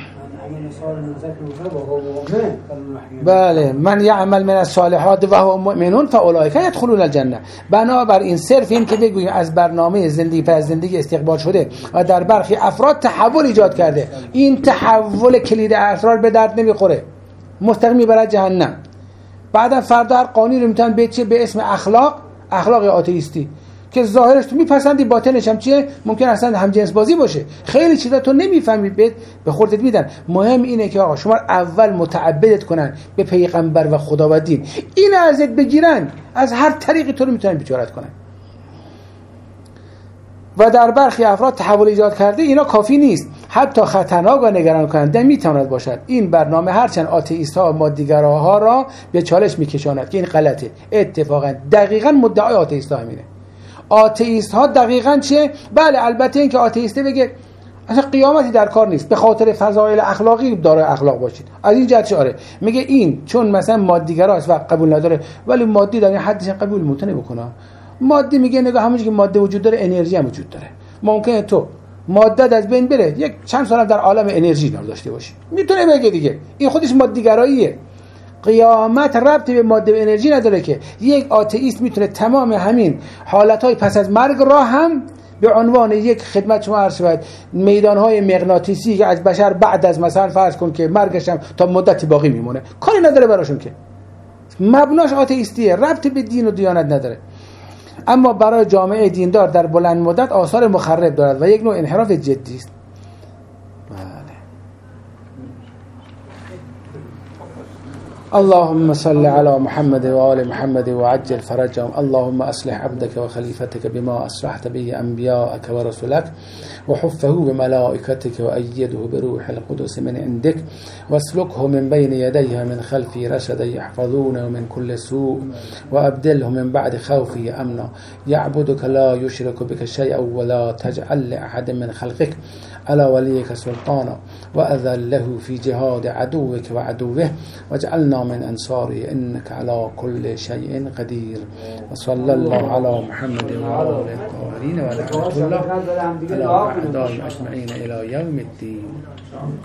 Speaker 1: بله، من یعمل من الصالحات و هو مؤمن فاولئک یدخلون الجنه. بنابراین صرف این که بگوییم از برنامه زندگی پس زندگی استقبال شده و در برخی افراد تحول ایجاد کرده، این تحول کلید اسرار به درد نمیخوره، مستقیم میبرد جهنم. بعدا فردا هر قانونی رو میتونن به به اسم اخلاق، اخلاق آتئیستی که ظاهرش تو میپسندی باطنش هم چیه، ممکن اصلا هم جنس بازی باشه، خیلی چیزا تو نمیفهمی به خودت میدن. مهم اینه که آقا شما اول متعبدت کنن به پیغمبر و خدا و دین، این ازت بگیرن، از هر طریقی تو رو میتونن بیچارت کنن. و در برخی افراد تحول ایجاد کرده، اینا کافی نیست، حتی خطرناک و نگران کننده میتواند باشد. این برنامه هرچند آتئیست ها و مادیگراها را به چالش میکشاند که این غلطه. اتفاقا دقیقاً مدعای آتئیست ها همینه. آتئیست ها دقیقاً چه؟ بله البته این که آتئیسته بگه اصلا قیامتی در کار نیست، به خاطر فضایل اخلاقی داره اخلاق باشید، از این جهت آره میگه این چون مثلا مادیگراست و قبول نداره، ولی مادی در این حدش قبول میتونه بکنه. مادی میگه نگاه همونجوری که ماده وجود داره انرژی هم وجود داره، ممکنه تو ماده از بین بره یک چند سال در عالم انرژی داشته باشی، میتونه بگه دیگه این خودش مادیگراییه. قیامت ربطی به ماده و انرژی نداره که یک آتئیست میتونه تمام همین حالتهای پس از مرگ را هم به عنوان یک خدمت شما عرض شود میدانهای مغناطیسی که از بشر بعد از مثلا فرض کن که مرگش هم تا مدتی باقی میمونه کاری نداره براشون، که مبناش آتئیستیه، ربطی به دین و دیانت نداره. اما برای جامعه دیندار در بلند مدت آثار مخرب دارد و یک نوع انحراف جدی است. اللهم صل على محمد وآل محمد وعجل فرجهم. اللهم أصلح عبدك وخليفتك بما أصلحت به أنبياءك ورسلك وحفه بملائكتك وأيده بروح القدس من عندك واسلكه من بين يديه من خلفه رشدا يحفظونه من كل سوء وأبدله من بعد خوفه أمنا يعبدك لا يشرك بك شيئا ولا تجعل لأحد من خلقك على وليك سلطانا وأذله في جهاد عدوك وعدوه واجعلنا من أنصاره إنك على كل شيء قدير. وصلى الله على محمد وعلى الطاهرين ولعنة الله على أعدائهم أجمعين إلى يوم الدين.